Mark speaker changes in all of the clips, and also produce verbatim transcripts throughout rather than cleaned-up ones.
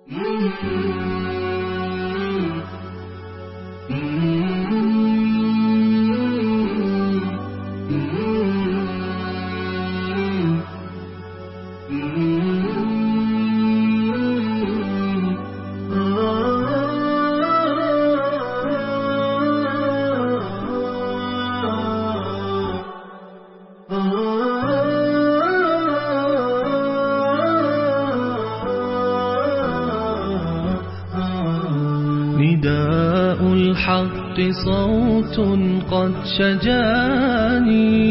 Speaker 1: نداء الحق صوت قد شجاني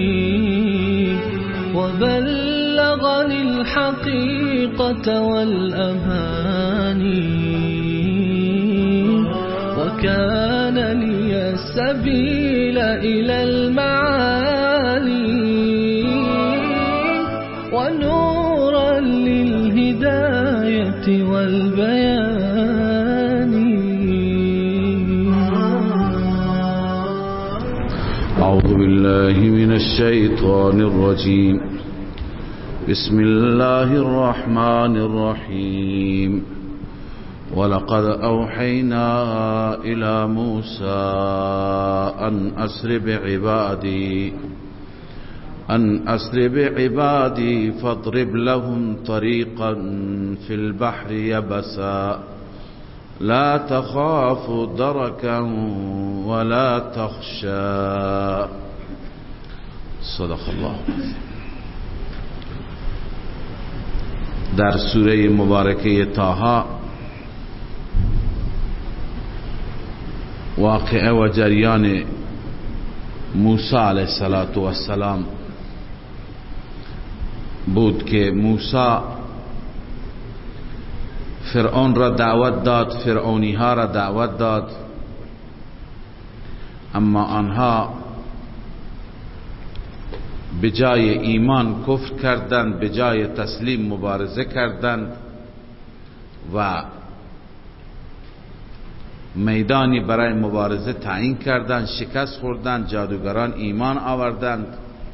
Speaker 1: وبلغني الحقيقة والأماني وكان لي السبيل إلى المعالي ونورا للهداية والبيان.
Speaker 2: أعوذ بالله من الشيطان الرجيم. بسم الله الرحمن الرحيم. ولقد أوحينا إلى موسى أن أسر بعبادي أن أسر بعبادي فاضرب لهم طريقا في البحر يبسا لا تخاف دركا ولا تخشى. صدق الله. در سوره مبارکه طه واقعه و جریان موسی علیه السلام بود که موسی فرعون را دعوت داد، فرعونی ها را دعوت داد، اما آنها به جای ایمان کفر کردند، به جای تسلیم مبارزه کردند و میدانی برای مبارزه تعیین کردند، شکست خوردند، جادوگران ایمان آوردند.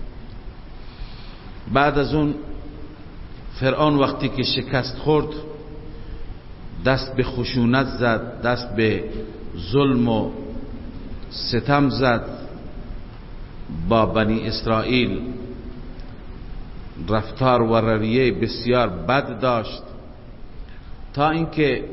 Speaker 2: بعد از اون فرعون وقتی که شکست خورد دست به خشونت زد، دست به ظلم و ستم زد، با بنی اسرائیل رفتار و رویه بسیار بد داشت، تا اینکه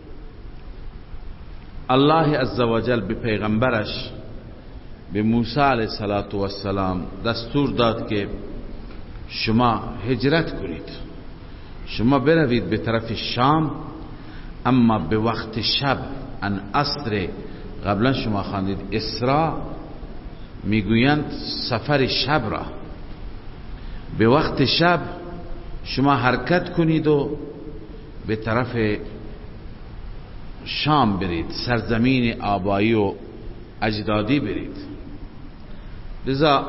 Speaker 2: الله عزوجل به پیغمبرش به موسی علیه السلام دستور داد که شما هجرت کنید، شما بروید به طرف شام، اما به وقت شب. ان اسر قبلا شما خواندید اسرا، میگویند سفر شب را. به وقت شب شما حرکت کنید و به طرف شام برید، سرزمین آبایی و اجدادی برید. لذا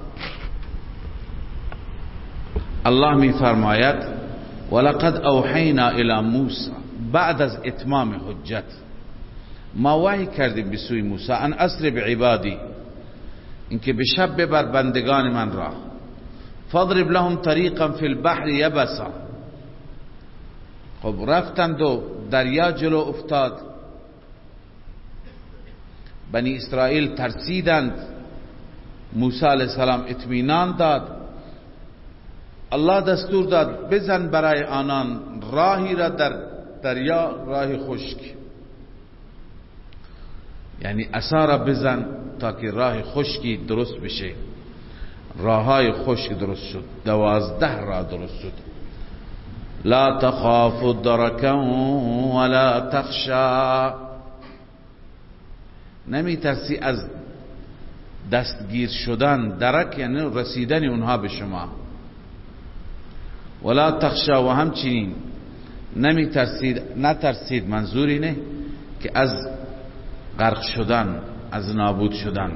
Speaker 2: الله می فرماید ولقد اوحینا الی موسی، بعد از اتمام حجت ما وحی کردیم به سوی موسی ان اسر بعبادی، اینکه به شب ببر بندگان من را، فاضرب لهم طریقا فی البحر یبسا. خب رفتند و دریا جلو افتاد، بنی اسرائیل ترسیدند، موسی علیه السلام اطمینان داد، الله دستور داد بزن برای آنان راهی را در دریا، راه خشک، یعنی عصا را بزن تا که راه خشکی درست بشه. راههای خشک درست شد، دوازده راه درست شد. لا تخاف درکا ولا تخشا، نمی ترسی از دستگیر شدن، درک یعنی رسیدن اونها به شما، ولا تخشا و همچنین نمی ترسید، نترسید، منظور اینه که از غرق شدن، از نابود شدن.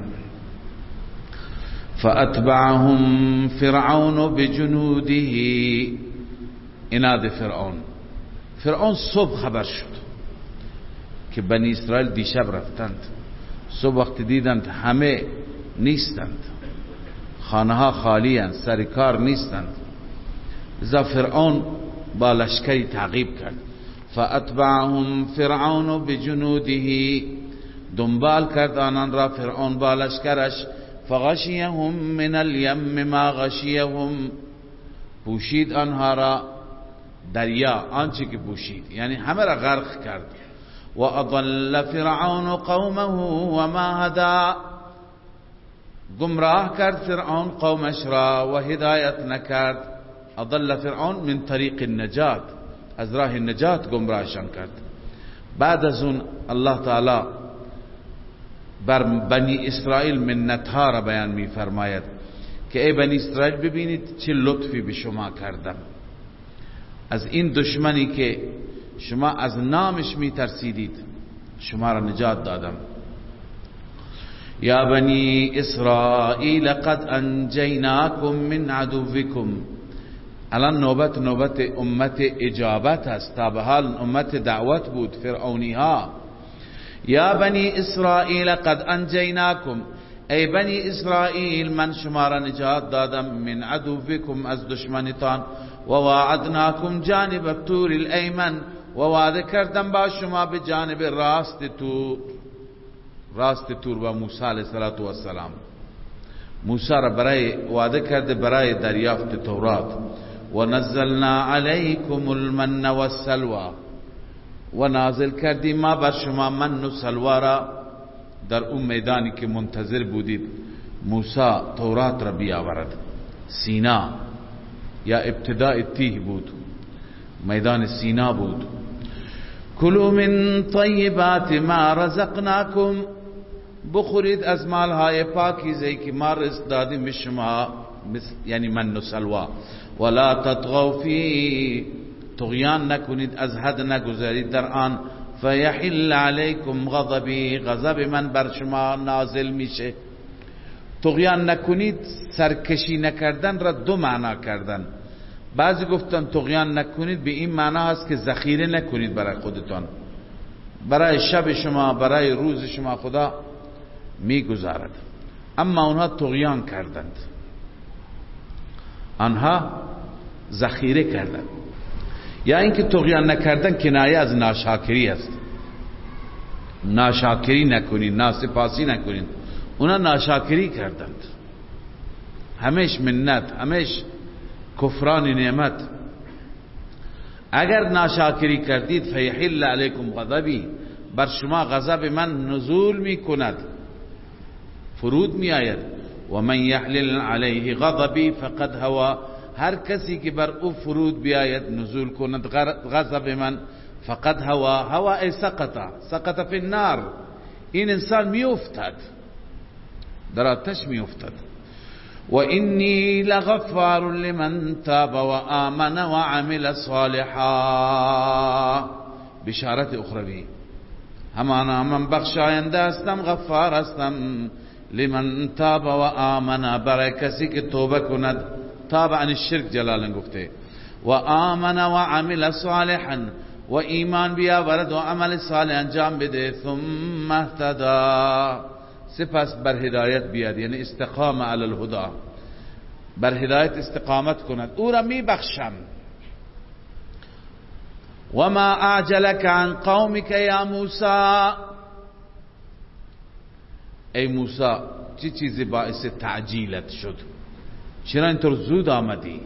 Speaker 2: فاتبعهم فرعون بجنوده، عناد فرعون. فرعون صبح خبر شد که بنی اسرائیل دیشب رفتند، صبح وقت دیدند همه نیستند، خانه ها خالی اند، سر کار نیستند. لذا فرعون با لشکری تعقیب کرد. فاتبعهم فرعون بجنوده، دنبال کرد آنان را فرعون با لشکرش. فغشیهم من الیم ما غشیهم، پوشید آنها را دریا آنچه که پوشید، یعنی همه را غرق کرد. و اضل فرعون قومه و ما هدا، گمراه کرد فرعون قومش را و هدایت نکرد. اضل فرعون من طریق النجات، از راه نجات گمراهشان کرد. بعد از اون الله تعالی بر بنی اسرائیل منتها را بیان می فرماید که ای بنی اسرائیل ببینید چه لطفی به شما کردم، از این دشمنی که شما از نامش می ترسیدید شما را نجات دادم. یا بنی اسرائیل قد انجیناکم من عدوکم، الان نوبت نوبت امت اجابت است، تا به حال امت دعوت بود فرعونی ها. یا بنی اسرائیل قد انجیناکم، ای بنی اسرائیل من شما را نجات دادم، من عدوکم از دشمنتان، و وعدناکم جانب الطور الایمن، و وعده کردم با شما به جانب راست تور. راست تور با موسی علیه السلام، موسی را برای وعده کرده برای دریافت تورات. و نزلنا علیکم المن والسلوى، و نازل کردیم ما بر شما من و سلوى را در اون میدانی که منتظر بودید موسی تورات را بیاورد. سینا یا ابتداء تیه بود، میدان سینا بود. کلوا من طیبات ما رزقناکم، بخورید از مالهای پاکیزه که ما رزق دادیم به شما، یعنی من و سلوى. ولا تطغوا فی، طغیان نکنید، از حد نگذارید در آن. فیحل علیکم غضبی، غضب من بر شما نازل میشه. طغیان نکنید، سرکشی نکردن را دو معنا کردن. بعضی گفتن طغیان نکنید به این معنا هست که ذخیره نکنید برای خودتان، برای شب شما برای روز شما خدا میگذارد. اما اونها طغیان کردند، آنها ذخیره کردند. یا اینکه طغیان نکردن کنایه از ناشاکری است. ناشاکری نکنید، ناسپاسی نکنید، اونا ناشاکری کردند، همیش منت، همیش کفران نعمت. اگر ناشاکری کردید فیحل علیکم غضبی، بر شما غضب من نزول می کند، فرود می آید. و من یحلل علیه غضبی فقد هوا، هر کسی که بر او فرود بیاید نزول کند غضب من، فقد هوا، هوا ای سقط، سقط فی النار، این انسان می افتد، در آتش می افتد. و انی لغفار لمن تاب و آمن و عمل صالحا، بشارت اخروی، همانا من بخشاینده هستم، غفار هستم. لمن تاب و آمن، برای کسی که توبه کند، تاب عن الشرک جلالن گفته، و آمن و عمل صالحا، و ایمان بیاورد و عمل صالح انجام بده. ثم اهتدا، سپس بر هدایت بیاد، یعنی استقام علی الهدى، بر هدایت استقامت کند، او را می بخشم. و ما اعجلک عن قومک یا موسی، ای موسی چه چیزی باعث تعجیلت شد، چرا اینطور زود آمدی؟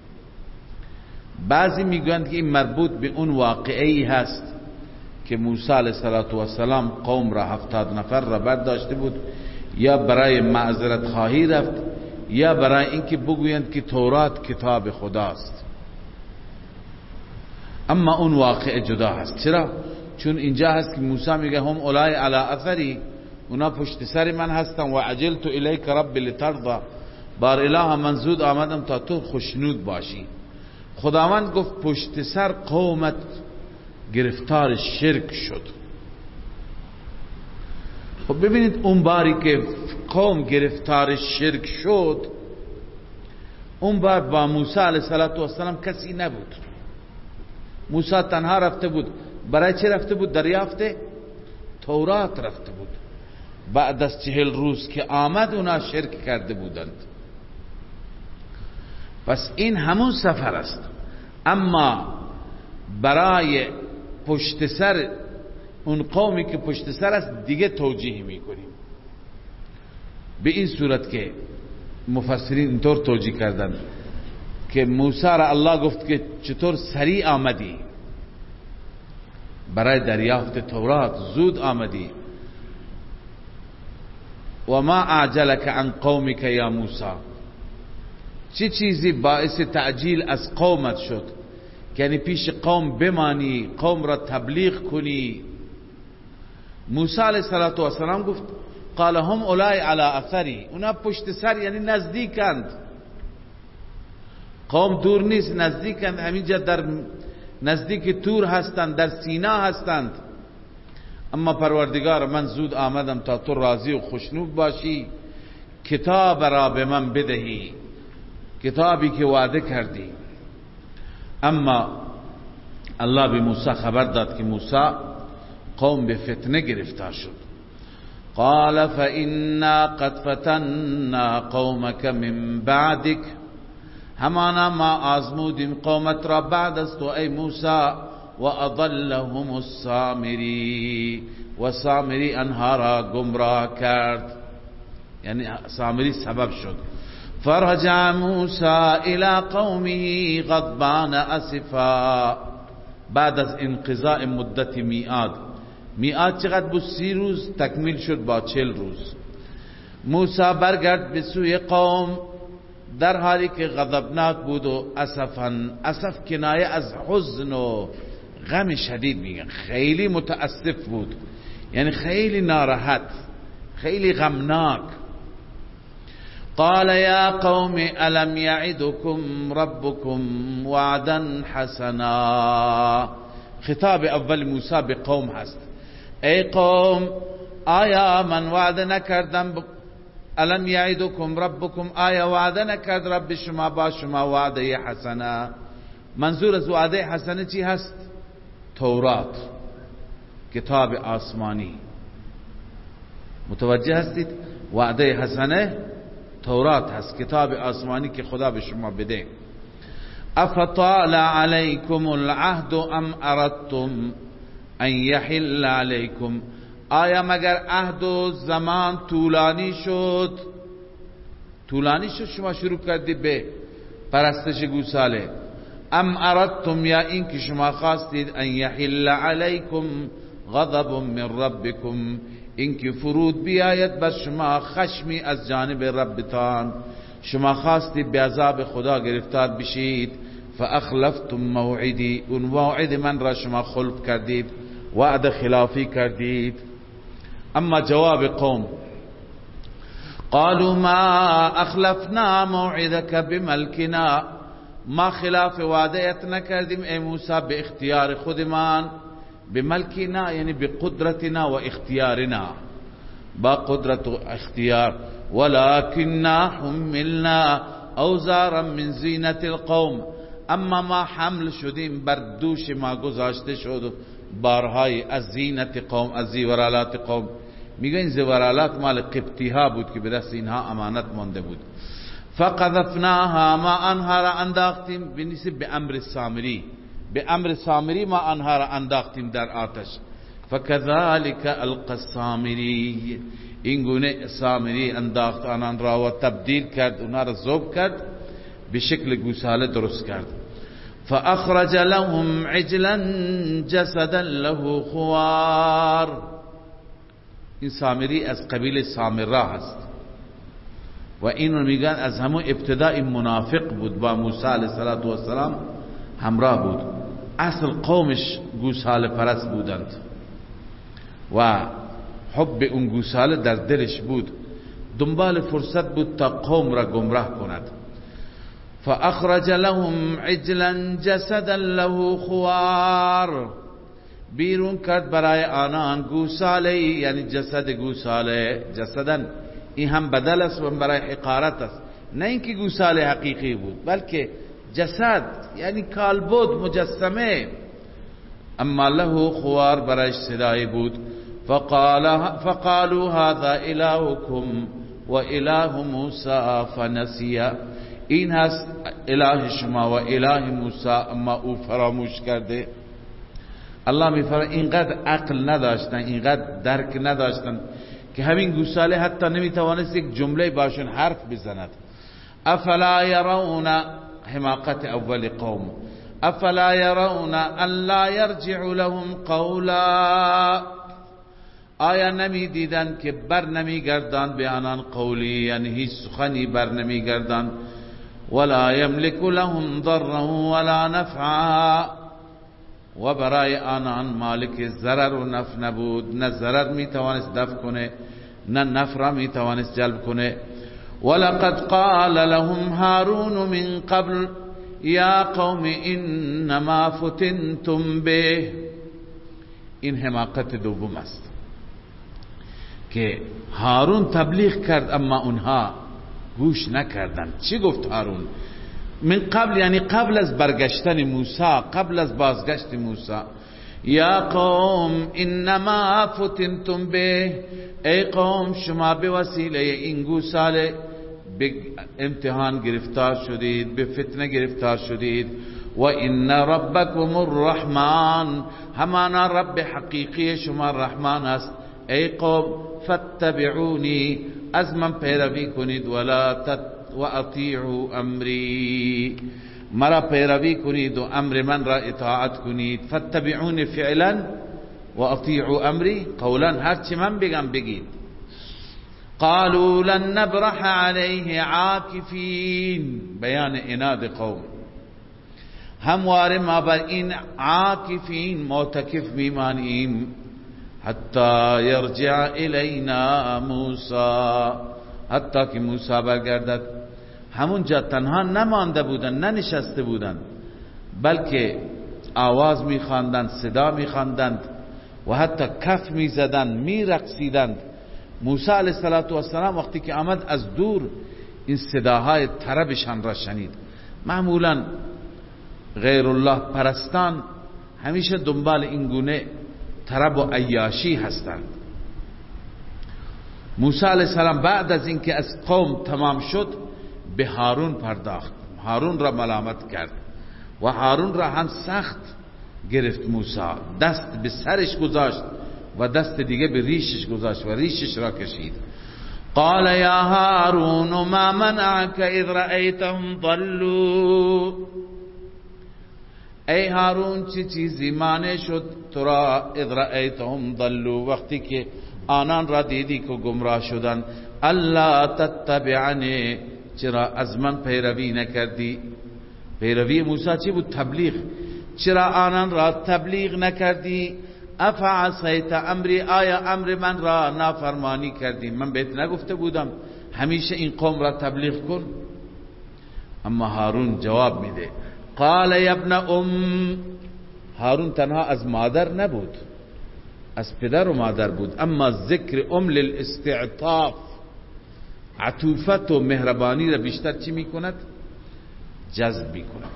Speaker 2: بعضی میگویند که این مربوط به اون واقعی هست که موسی علیه السلام قوم را هفتاد نفر را برداشته بود، یا برای معذرت خواهی رفت، یا برای اینکه بگویند که تورات کتاب خداست. اما اون واقع جدا هست. چرا؟ چون اینجا هست که موسی میگه هم اولای علی اثری، اونا پشت سر من هستن. و عجلت الیک رب لترضى، بار اله من زود آمدم تا تو خوشنود باشی. خداوند گفت پشت سر قومت گرفتار شرک شد. خب ببینید اون باری که قوم گرفتار شرک شد، اون بار با موسی علیه السلام کسی نبود. موسی تنها رفته بود. برای چه رفته بود؟ دریافت تورات رفته بود. بعد از چهل روز که آمد اونا شرک کرده بودند. پس این همون سفر است. اما برای پشت سر اون قومی که پشت سر است دیگه توجیه میکنیم. به این صورت که مفسرین اینطور توجیه کردن که موسی را الله گفت که چطور سریع آمدی برای دریافت تورات، زود آمدی. و ما اعجلک عن قومک یا موسی، چه چیزی باعث تعجیل از قومت شد، یعنی پیش قوم بمانی، قوم را تبلیغ کنی. موسی علیه السلام گفت قال هم اولای علی اثری، اونا پشت سر یعنی نزدیکند، قوم دور نیست، نزدیکند، همینجا در نزدیک تور هستند، در سینا هستند. اما پروردگار من زود آمدم تا تو راضی و خوشنود باشی، کتاب را به من بدهی، کتابی که وعده کردی. اما الله به موسی خبر داد که موسی قوم به فتنه گرفتار شد. قال فإنا قد فتنا قومك من بعدك، همانا ما آزمودیم قومت را بعد از تو ای موسی، و اضلهم السامری، و سامری انها را گمراه کرد، یعنی سامری سبب شد. فرجع موسی الى قومه غضبان اسفا، بعد از انقضاء مدت میعاد، میعاد چقدر بود؟ سی روز، تکمیل شد با چل روز. موسی برگرد به سوی قوم در حالی که غضبناک بود و اسفا، اسف کنایه از حزن و غم شدید میگن، خیلی متاسف بود، یعنی خیلی ناراحت، خیلی غمناک. قال یا قوم الم یعدکم ربکم وعدا حسنا، خطاب اول موسی به قوم هست. ای قوم آیا من وعده نکردم؟ الم یعدکم ربکم، آیا وعده نکرد رب شما با شما وعده حسنه؟ منظور از وعده حسنه چی هست؟ تورات، کتاب آسمانی. متوجه هستید؟ وعده حسنه تورات هست، کتاب آسمانی که خدا به شما بده. افطال علیکم العهد ام اردتم ان یحل علیکم، آیا مگر عهد و زمان طولانی شد، طولانی شد شما شروع کردید به پرستش گوساله؟ ام اردتم، یا این که شما خواستید ان یحل علیکم غضب من ربکم، این که فرود بیاید بر شما خشمی از جانب ربتان، شما خواستید به عذاب خدا گرفتار بشید. فاخلفتم موعدی، اون موعد من را شما خلف کردید، وعده خلافی کردید. اما جواب قوم، قالوا ما اخلفنا موعدك بملكنا، ما خلاف وعدهت نکردیم ای موسی به اختیار خودمان، بملکنا یعنی بقدرتنا و اختیارنا، با قدرت و اختیار. ولكننا حملنا اوزارا من زینت القوم، اما ما حمل شدیم، بر دوش ما گذاشته شد بارهای از زینت قوم، از زیورالات قوم. میگه این زیورالات مال قبطی ها بود که به دست اینها امانت مانده بود. فقذفناها، ما آنها را انداختیم، بنسبت به امر سامری، به امر سامری ما آنها را انداختیم در آتش. فكذلك القى السامری، این گونه سامری انداخت آنان را و تبدیل کرد، اونها را ذوب کرد، به شکل گوساله درست کرد. فاخرج لهم عجلا جسدا له خوار، این سامری از قبیل سامره هست و اینو میگن از همون ابتدای منافق بود، با موسی علیه السلام همراه بود. اصل قومش گوساله پرست بودند و حب اون گوساله در دلش بود، دنبال فرصت بود تا قوم را گمراه کند. فاخرج لهم عجلا جسدا له خوار، بیرون کرد برای آنان گوساله، یعنی جسد گوساله. جسدن این هم بدل است و برای حقارت است، نه اینکه گوساله حقیقی بود، بلکه جسد یعنی کالبد، مجسمه. اما له خوار برایش صدای بود. فقال فقالوا هذا الهكم و اله موسی فنسي، این هست اله شما و اله موسی، اما او فراموش کرده. الله میفرماید اینقدر عقل نداشتن، اینقدر درک نداشتن که همین گوساله حتی نمیتوانست یک جمله باشون حرف بزند. افلا یرون، حماقت اول قوم، افلا یرون ان لا یرجع لهم قولا، آیا نمی دیدن که بر نمی گردان به آنان قولی، یعنی هیچ سخنی بر نمی گردان، ولا یملک لهم ضرا ولا نفعا، و برای آنان مالک ضرر و نفع نبود، نه ضرر می توانست دفع کنه نه نفع می توانست جلب کنه. ولقد قال لهم هارون من قبل یا قوم انما فتنتم به. این حماقت دوم است که هارون تبلیغ کرد اما اونها گوش نکردند. چی گفت هارون؟ من قبل یعنی قبل از برگشتن موسی، قبل از بازگشت موسی. یا قوم انما فتنتم به، ای قوم شما به وسیله این گوساله به امتحان گرفتار شدید، به فتنه گرفتار شدید. و ان ربکم الرحمن، همانا رب حقیقی شما رحمان است. ای قوم فاتبعونی، از من پیروی کنید، ولا تت و اطیعوا امری، مرا پیروی کنید و امر من را اطاعت کنید. فاتبعونی فعلا و اطیعوا امری قولا، هرچی من بگم بگید. قالوا لن نبرح علیه عاکفین، بیان عناد قوم، همواره ما بر این عاکفین معتکف میمانیم، حتی یرجع الینا موسی، حتی که موسی برگردد. همونجا تنها نمانده بودن، ننشسته بودند، بلکه آواز میخواندند، صدا میخواندند و حتی کف میزدند، میرقصیدند. موسی علیه السلام وقتی که آمد از دور این صداهای طربشان را شنید. معمولا غیر الله پرستان همیشه دنبال این گونه طرب و عیاشی هستند. موسی علیه السلام بعد از اینکه از قوم تمام شد به هارون پرداخت، هارون را ملامت کرد و هارون را هم سخت گرفت. موسی دست به سرش گذاشت و دست دیگه به ریشش گذاشت و ریشش را کشید. قال یا هارون ما منعك اذ رأيتهم ضلوا، ای هارون چه چیزی مانع شد تو را اذ رأیتهم ضلوا، وقتی که آنان را دیدی که گمراه شدن. الا تتبعنی، چرا از من پیروی نکردی؟ پیروی موسی چی بود؟ تبلیغ. چرا آنان را تبلیغ نکردی؟ افعصیت امری، آیا امر من را نافرمانی کردی؟ من بهت نگفته بودم همیشه این قوم را تبلیغ کن؟ اما هارون جواب میده. قال یا ابن ام، هارون تنها از مادر نبود، از پدر و مادر بود، اما ذکر ام للاستعطاف، عطوفت و مهربانی را بیشتر چی میکند؟ جذب میکند.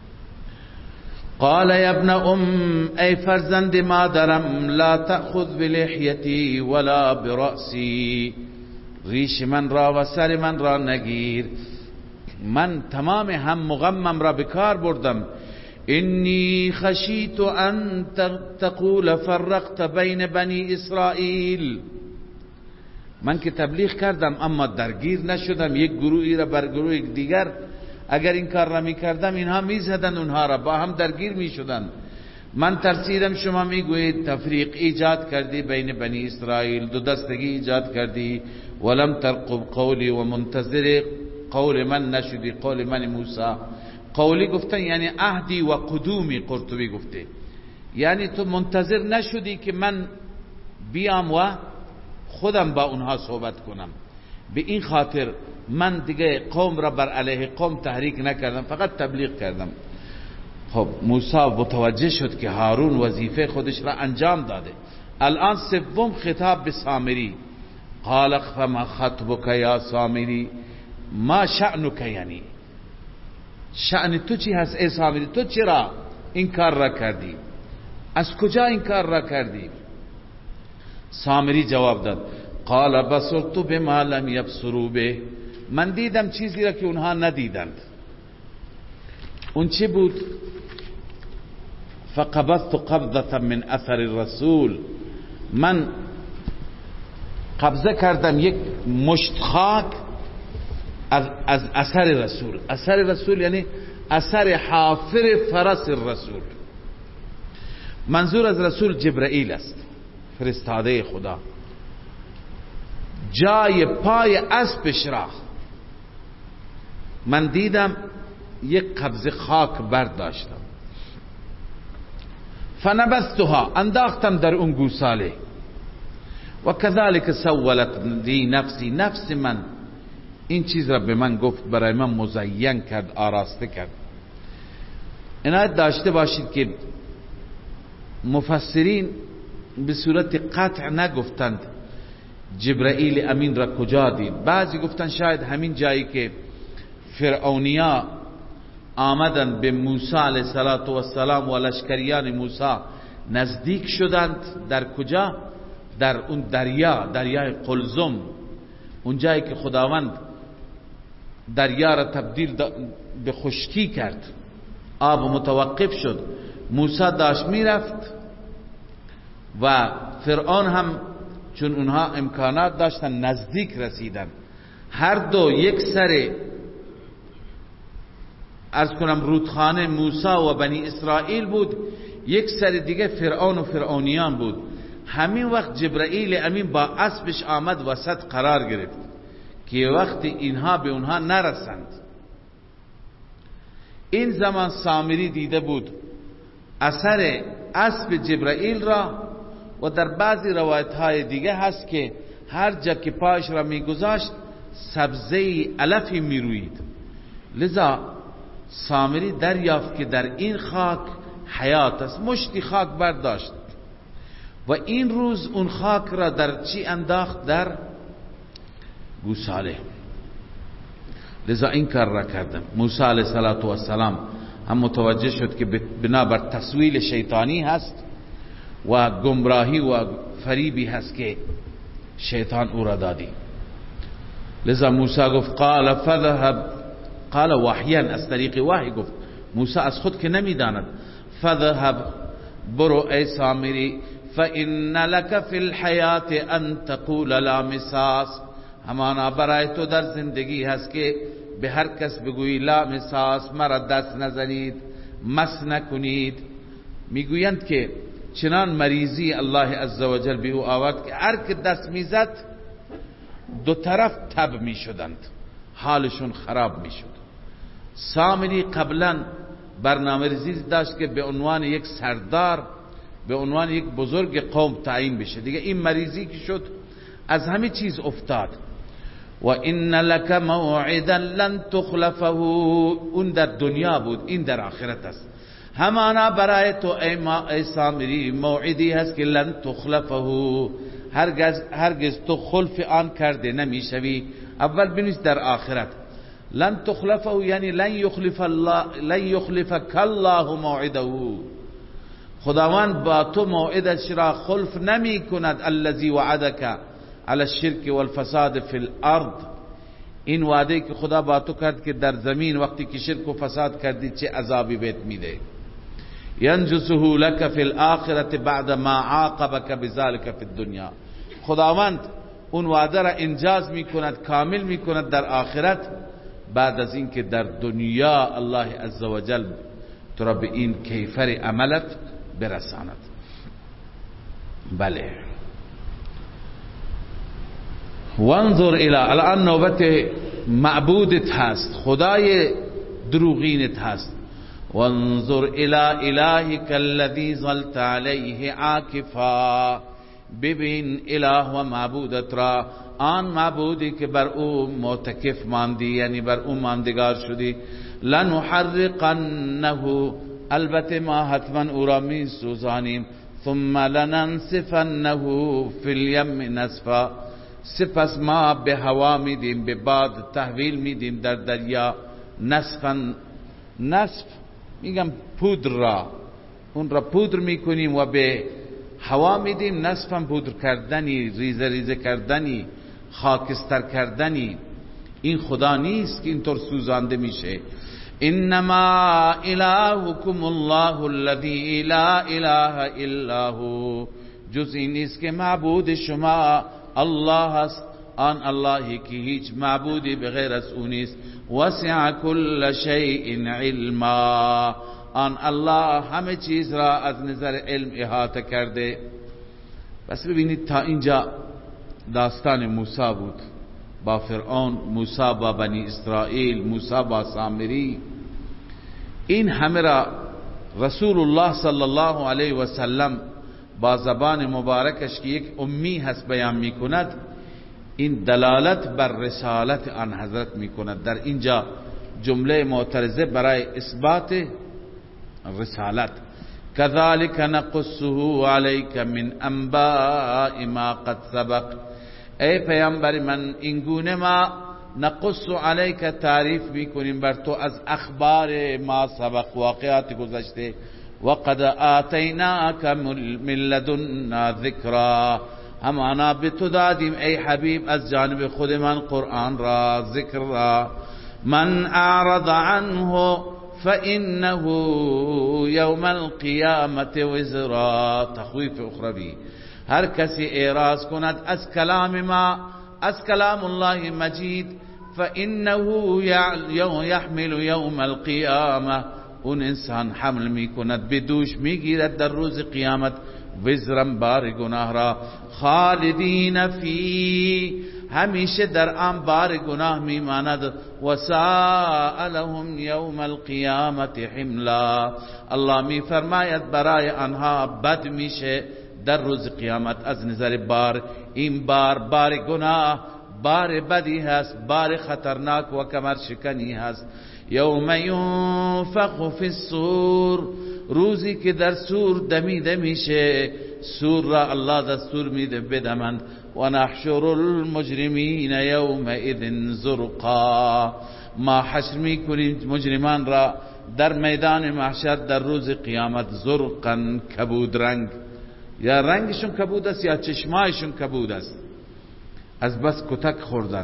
Speaker 2: قال یا ابن ام، ای فرزند مادرم، لا تأخذ بلحیتی ولا برأسی، ریش من را و سر من را نگیر، من تمام هم مغمم را بکار بردم. انی خشیت ان تقول فرقت بین بنی اسرائیل، من که تبلیغ کردم اما درگیر نشدم، یک گروهی را بر گروه دیگر اگر این کار را می کردم اینها می زدن اونها را، با هم درگیر می شدن. من ترسیدم شما می گویید تفریق ایجاد کردی بین بنی اسرائیل، دو دستگی ایجاد کردی، ولم ترقب قولی، و منتظر قول من نشدی، قول من موسی. قولی گفتن یعنی عهدی و قدومی، قرطبی گفته یعنی تو منتظر نشدی که من بیام و خودم با اونها صحبت کنم. به این خاطر من دیگه قوم را بر علیه قوم تحریک نکردم، فقط تبلیغ کردم. خب موسی متوجه شد که هارون وظیفه خودش را انجام داده. الان سوم خطاب به سامری. قال فما خطبك یا سامری، ما شأنک، یعنی شأن تو چی هست ای سامری؟ تو چرا این کار را کردی؟ از کجا این کار را کردی؟ سامری جواب داد. قال بصرت بما لم يبصروا به، من دیدم چیزی را که اونها ندیدند. اون چی بود؟ فقبضت قبضة من اثر الرسول، من قبضه کردم یک مشت خاک از, از اثر رسول. اثر رسول یعنی اثر حافر فرس الرسول. منظور از رسول جبرائیل است، فرستاده خدا. جای پای اسبش را من دیدم یک قبضه خاک برداشتم. فنبذتها، انداختم در اون گوساله. و کذالک سولت لی نفسی، نفس من این چیز را به من گفت، برای من مزین کرد، آراسته کرد. عنایت داشته باشید که مفسرین به صورت قطع نگفتند جبرائیل امین را کجا دید. بعضی گفتند شاید همین جایی که فرعونیا آمدند به موسی علیه السلام و لشکریان موسی نزدیک شدند. در کجا؟ در اون دریا، دریای قلزم، اون جایی که خداوند دریا را تبدیل به خشکی کرد، آب متوقف شد، موسی داشت میرفت و فرعون هم چون اونها امکانات داشتن نزدیک رسیدن. هر دو یک سر عرض کنم رودخانه موسی و بنی اسرائیل بود، یک سر دیگه فرعون و فرعونیان بود. همین وقت جبرائیل امین با اسبش آمد وسط قرار گرفت که وقتی اینها به اونها نرسند. این زمان سامری دیده بود اثر اسب جبرائیل را و در بعضی روایت های دیگه هست که هر جا که پایش را میگذاشت سبزه علفی میروید. لذا سامری دریافت که در این خاک حیات است، مشتی خاک برداشت و این روز اون خاک را در چی انداخت؟ در گوساله. لذا این کار را کردم. موسی علیه السلام هم متوجه شد که بنابر تسویل شیطانی هست و گمراهی و فریبی هست که شیطان او را دادی. لذا موسی گفت قال فذهب، قال وحیان، از طریق وحی گفت، موسی از خود که نمیداند. فذهب، برو ای سامری، فإن لك في الحیات ان تقول لا مساس، همانا برای تو در زندگی هست که به هر کس بگویی لا مساس، مرا دست نزنید، مس نکنید. میگویند که چنان مریضی الله عزوجل به او آورد که هر که دست میزد دو طرف تب میشدند، حالشون خراب میشد. سامری قبلا برنامه ریزی داشت که به عنوان یک سردار، به عنوان یک بزرگ قوم تعیین بشه. دیگه این مریضی که شد از همه چیز افتاد. و ان لک موعدا لن تخلفه، اون در دنیا بود، این در آخرت است. همانا برای تو ای, ما ای سامری موعدی هست که لن تخلفه، هرگز, هرگز تو خلف آن کرده نمیشوی. اول بنویس در آخرت لن تخلفه، یعنی لن یخلف الله، لن یخلفک الله موعده، خداوند با تو موعدش را خلف نمی کند. الذی وعدک علی الشرک والفساد فی الارض، این وعده که خدا با تو کرد که در زمین وقتی که شرک و فساد کردی چه عذابی بهت میده. ینجزه لك فی الاخرة بعد ما عاقبك بذلك فی الدنیا، خداوند اون وعده را انجاز میکند، کامل میکند در آخرت، بعد از این که در دنیا الله عزوجل تو را به این کیفر عملت برساند. بله. وانظر الى، الان نوبت معبودت هست، خدای دروغینت هست. وانظر الى الهك الذي ظلت عليه عاکفا، ببین اله و معبودت را، آن معبودی که بر او معتکف ماندی، یعنی بر او ماندگار شدی. لنحرقنه، البته ما حتما او را می سوزانیم. ثم لننسفنه فی الیم نسفا، سپس ما به هوا میدیم، به باد تحویل میدیم در دریا. نسفا، نسف میگم پودر را، اون را پودر میکنیم و به هوا میدیم. نسفا پودر کردنی، ریزه ریزه کردنی، خاکستر کردنی. این خدا نیست که اینطور سوزانده میشه. انما الهکم الله الذی لا اله الا هو، جز این نیست که معبود شما الله است، آن اللهی که هیچ معبودی بغیر از او نیست. وسع کل شیء علما، آن الله همه چیز را از نظر علم احاطه کرده. بس ببینید تا اینجا داستان موسی بود با فرعون، موسی با بنی اسرائیل، موسی با سامری. این همه را رسول الله صلی الله علیه و سلم با زبان مبارکش که یک امی هست بیان می کند، این دلالت بر رسالت آن حضرت می کند. در اینجا جمله معترضه برای اثبات رسالت. كذلك نقصه عليك من انباء ما قد سبق، ای پیامبر من این گونه ما نقص علیک تعریف میکنیم بر تو از اخبار ما سبق، واقعات گذشته. وقد آتیناک من لدنا ذکرا، همانا به تو دادیم ای حبیب از جانب خود من قرآن را، ذکر را. من اعرض عنه فإنه یوم القیامة وزرا، تخویف اخروی. هر کسی اعراض کند از کلام ما، از کلام الله مجید، فإنه یحمل یوم القیامة، اون انسان حمل می کند، بدوش می گیرد در روز قیامت وزرم بار گناه را. خالدین فی، همیشه در آن بار گناه می ماند. و ساء لهم یوم القیامت حملا، الله می فرماید برای آنها بد میشه در روز قیامت از نظر بار. این بار بار گناه، بار بدی هست، بار خطرناک و کمر شکنی هست. یوم ینفخ فی الصور، روزی که در سور دمیده میشه، سور را الله دستور میده بدمند. و نحشر المجرمین یومئذ زرقا، ما حشر میکنیم مجرمان را در میدان محشر در روز قیامت زرقا، کبود رنگ. یا رنگشون کبود است یا چشمایشون کبود است، از بس کتک خوردن.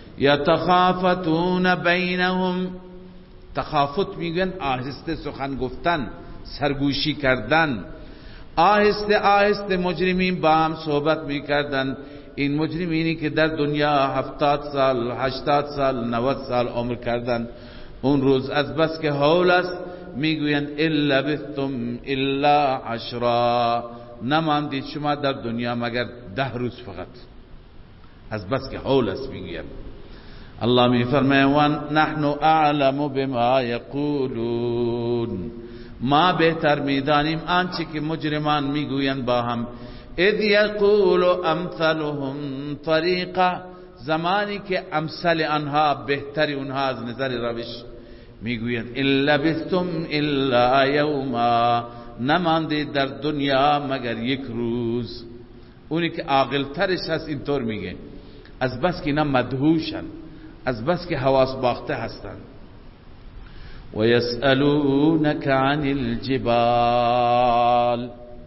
Speaker 2: یتخافتون بینهم، تخافت میگن آهسته سخن گفتن، سرگوشی کردن. آهسته آهسته مجرمین با هم صحبت میکردن. این مجرمینی که در دنیا هفتاد سال، هشتاد سال، نود سال عمر کردن، اون روز از بس که هول است میگویند الا بثتم الا عشرا، نماندید شما در دنیا مگر ده روز فقط، از بس که هول است میگویند. الله می فرماید و نحن اعلم بما یقولون، ما بهتر میدانیم آنچه که مجرمان میگویند با هم. اذ یقول امثلهم طریقا، زمانی که امثل آنها بهتری اونها از نظر روش میگویند الا بثتم الا یوما، نماندید در دنیا مگر یک روز. اونی که عاقل ترش هست اینطور میگه، از بس که اینا مدهوشن، از بس که حواس باخته هستن. و یسألونک عن الجبال،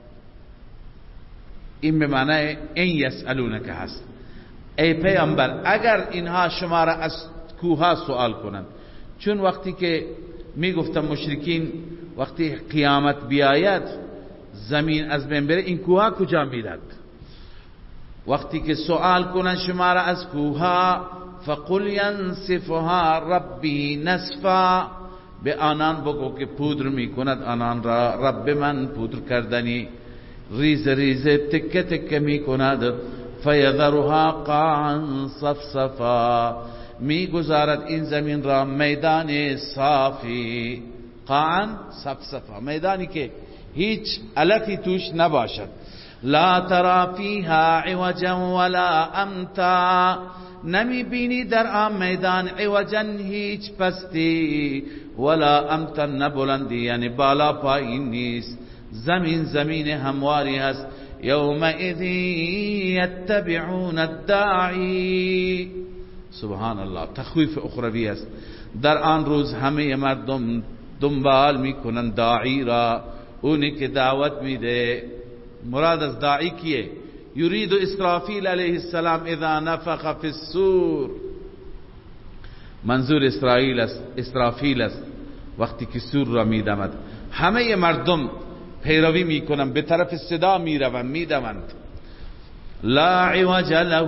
Speaker 2: این به معنی این یسألونک هست. ای پیامبر اگر اینها شما را از کوها سوال کنند، چون وقتی که می گفتم مشرکین وقتی قیامت بیاید زمین از بین بره، این کوها کجا میرد؟ وقتی که سوال کنند شما را از کوها، فقل ینسفها ربی نسفا، به آنان بگو که پودر می کند آنان را رب من پودر کردنی، ریز ریز تکه تکه می کند. فیذرها قاعا صفصفا، می گذارد این زمین را میدان صافی. قاعا صفصفا، میدانی که هیچ علفی توش نباشد. لا ترى فيها عوجا ولا امتا، نمی بینی در آن میدان عوجا هیچ پستی، ولا امتا نبلندی یعنی بالا پایین نیست، زمین زمین همواری هست. یومئذ یتبعون الداعی، سبحان الله، تخویف اخروی است. در آن روز همه مردم دنبال میکنند داعی را، اونی که دعوت میده. مراد از داعی کیه؟ یرید اسرافیل علیه السلام اذا نفخ فی الصور، منظور اسرائیل است، اسرافیل است. وقتی که سور را میدمد همه مردم پیروی میکنند، به طرف صدا میروند میدوند. لا عوج له،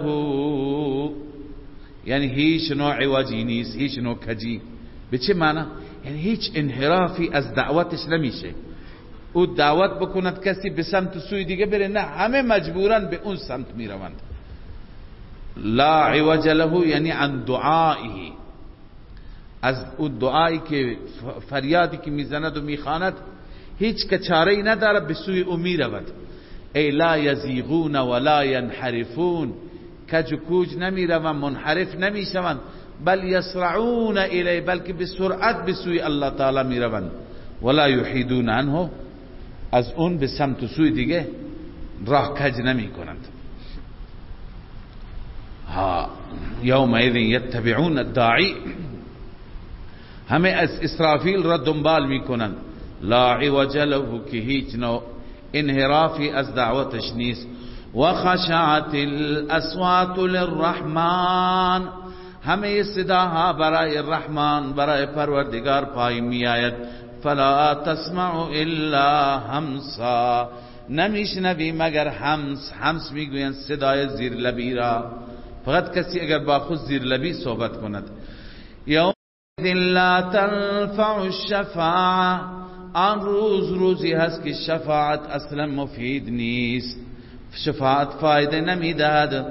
Speaker 2: یعنی هیچ نوع عوجی نیست، هیچ نوع کجی. به چه معنی؟ یعنی هیچ انحرافی از دعوتش نمیشه. او دعوت بکند کسی به سمت سوی دیگه بره، نه، همه مجبورن به اون سمت میروند. لا عوج له یعنی عن دعائه، از اون دعایی که فریادی که میزند و میخواند هیچ که چاره‌ای نداره، به سوی او میرود. ای لا یزیغون ولا ینحرفون، کج و کوج نمیروند، منحرف نمیشوند، بل یسرعون الی، بلکه به سرعت به سوی الله تعالی میروند. ولا یحیدون عنه، از اون به سمت و سوی دیگه راه کج نمی کنند. ها یومئذ یتبعون الداعی، همه از اسرافیل را دنبال می کنند. لا عوج له، که هیچ نوع انحرافی از دعوتش نیست. و خشعت الاصوات للرحمن، همه صداها برای الرحمن، برای پروردگار پای می آید. فلا تسمع الا همسا، نمیشنوی مگر همس. همس میگویند صدای زیر لبی را، فقط کسی اگر با خود زیر لبی صحبت کند. یوم لا تنفع الشفاعه، آن روز روزی هست که شفاعت اصلا مفید نیست، شفاعت فایده نمیدهد.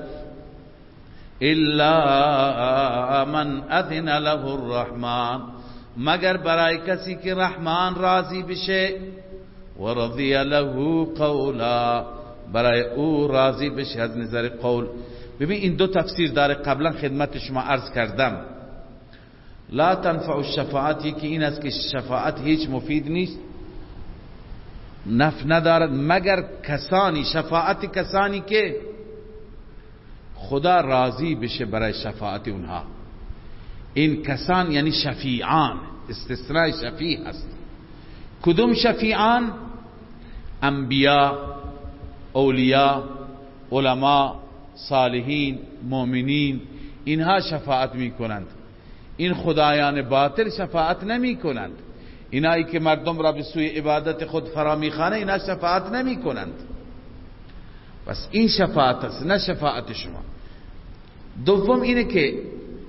Speaker 2: الا من اذن له الرحمن، مگر برای کسی که رحمان راضی بشه. و رضی له قولا، برای او راضی بشه از نظر قول. ببین این دو تفسیر داره، قبلا خدمت شما عرض کردم. لا تنفع الشفاعت، که این است که شفاعت هیچ مفید نیست، نفع ندارد مگر کسانی، شفاعت کسانی که خدا راضی بشه برای شفاعت اونها. این کسان یعنی شفیعان، استثناء شفیع هست. کدوم شفیعان؟ انبیاء، اولیاء، علماء، صالحین، مؤمنین، اینها شفاعت می کنند. این خدایان باطل شفاعت نمی کنند. اینایی که مردم را به سوی عبادت خود فرا میخوانند اینا شفاعت نمی کنند. بس این شفاعت است، نه شفاعت شما. دوم اینه که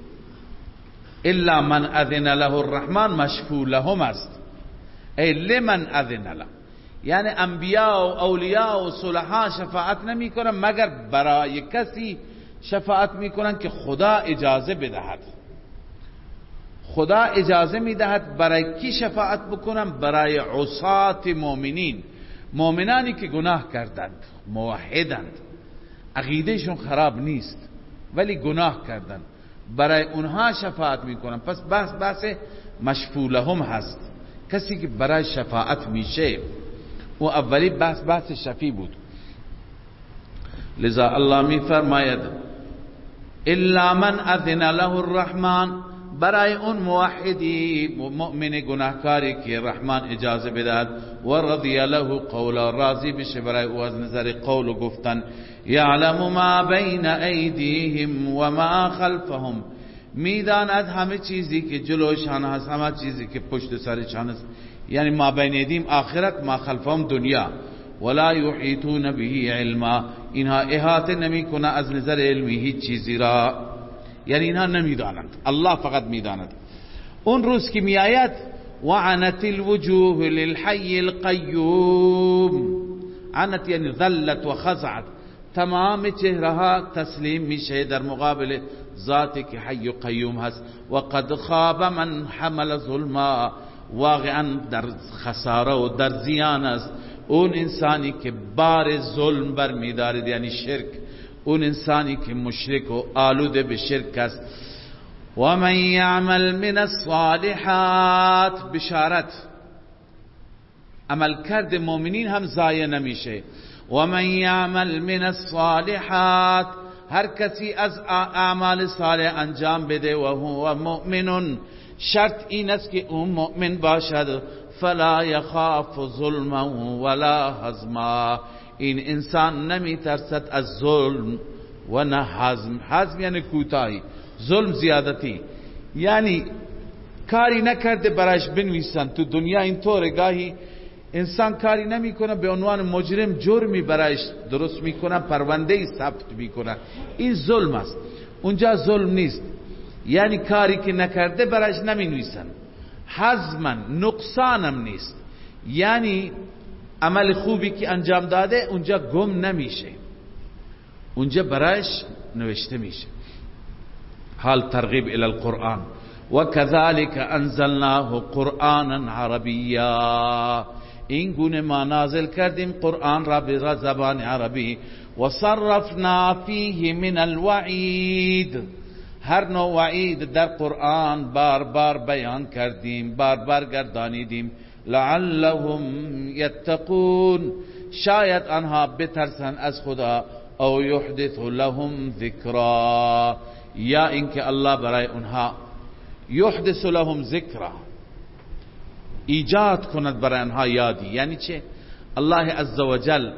Speaker 2: الا من اذن له الرحمن مشفوع لهم است، ای لمن اذن له، یعنی انبیاء و اولیاء و صلحا شفاعت نمی کنند مگر برای کسی شفاعت می کنند که خدا اجازه بدهد. خدا اجازه می دهد برای کی شفاعت بکنن؟ برای عصات مؤمنین، مؤمنانی که گناه کردند، موحدند، عقیدهشون خراب نیست ولی گناه کردند، برای اونها شفاعت میکنن. پس بحث بحث مشفوع لهم هست، کسی که برای شفاعت میشه. و اولی بحث بحث شفیع بود. لذا الله میفرماید الا من اذن له الرحمن، برای اون موحدی مؤمن گناهکاری که رحمان اجازه بدهد. و رضی له قولا، راضی بشه برای او از نظر قول و گفتن. یعلم ما بین ایدیهم و ما خلفهم، میداند همه چیزی که جلوشان هست، همه چیزی که پشت سرشان است. یعنی ما بین ایدیهم آخرت، ما خلفهم دنیا. ولا یحیطون به علما، اینها احاطه نمی کنه از نظر علمی هیچ چیزی را، یعنی اینها نمیدانند، الله فقط میداند. اون روز که می آید وعنت الوجوه للحی القیوم، عنت یعنی ذلت و خضعت، تمام چهره ها تسلیم میشه در مقابل ذاتی که حی و قیوم هست. و قد خواب من حمل ظلما، واقعا در خساره و در زیان است اون انسانی که بار ظلم بر می دارد، یعنی شرک، اون انسانی که مشرک و آلوده به شرک است. و من یعمل من الصالحات، بشارت عمل کرد مؤمنین هم ضایع نمیشه. و من یعمل من الصالحات، هر کسی از اعمال صالح انجام بده و هو مؤمن، شرط این است که اون مؤمن باشد. فلا یخاف ظلما ولا هضما، این انسان نمی ترسد از ظلم و نه حزم. حزم یعنی کوتاهی، ظلم زیادتی. یعنی کاری نکرده برایش بنویسن. تو دنیا اینطوره، گاهی انسان کاری نمیکنه به عنوان مجرم جرمی برایش درست میکنن، پرونده ثبت میکنن. این ظلم است. اونجا ظلم نیست، یعنی کاری که نکرده برایش نمینویسن. حزما نقصانم نیست، یعنی عمل خوبی که انجام داده اونجا گم نمیشه، اونجا برایش نوشته میشه. حال ترغیب الی القرآن. وكذلك انزلناه قرآنا عربیا، این گونه ما نازل کردیم قرآن را به زبان عربی. و صرفنا فیه من الوعید، هر نوع وعید در قرآن بار بار بیان کردیم، بار بار گردانیدیم. لعلهم یتقون، شاید آنها بترسن از خدا. او یحدث لهم ذکرا، یا اینکه الله برای اونها یحدث لهم ذکرا، ایجاد کند برای اونها یادی. یعنی چه؟ الله عزوجل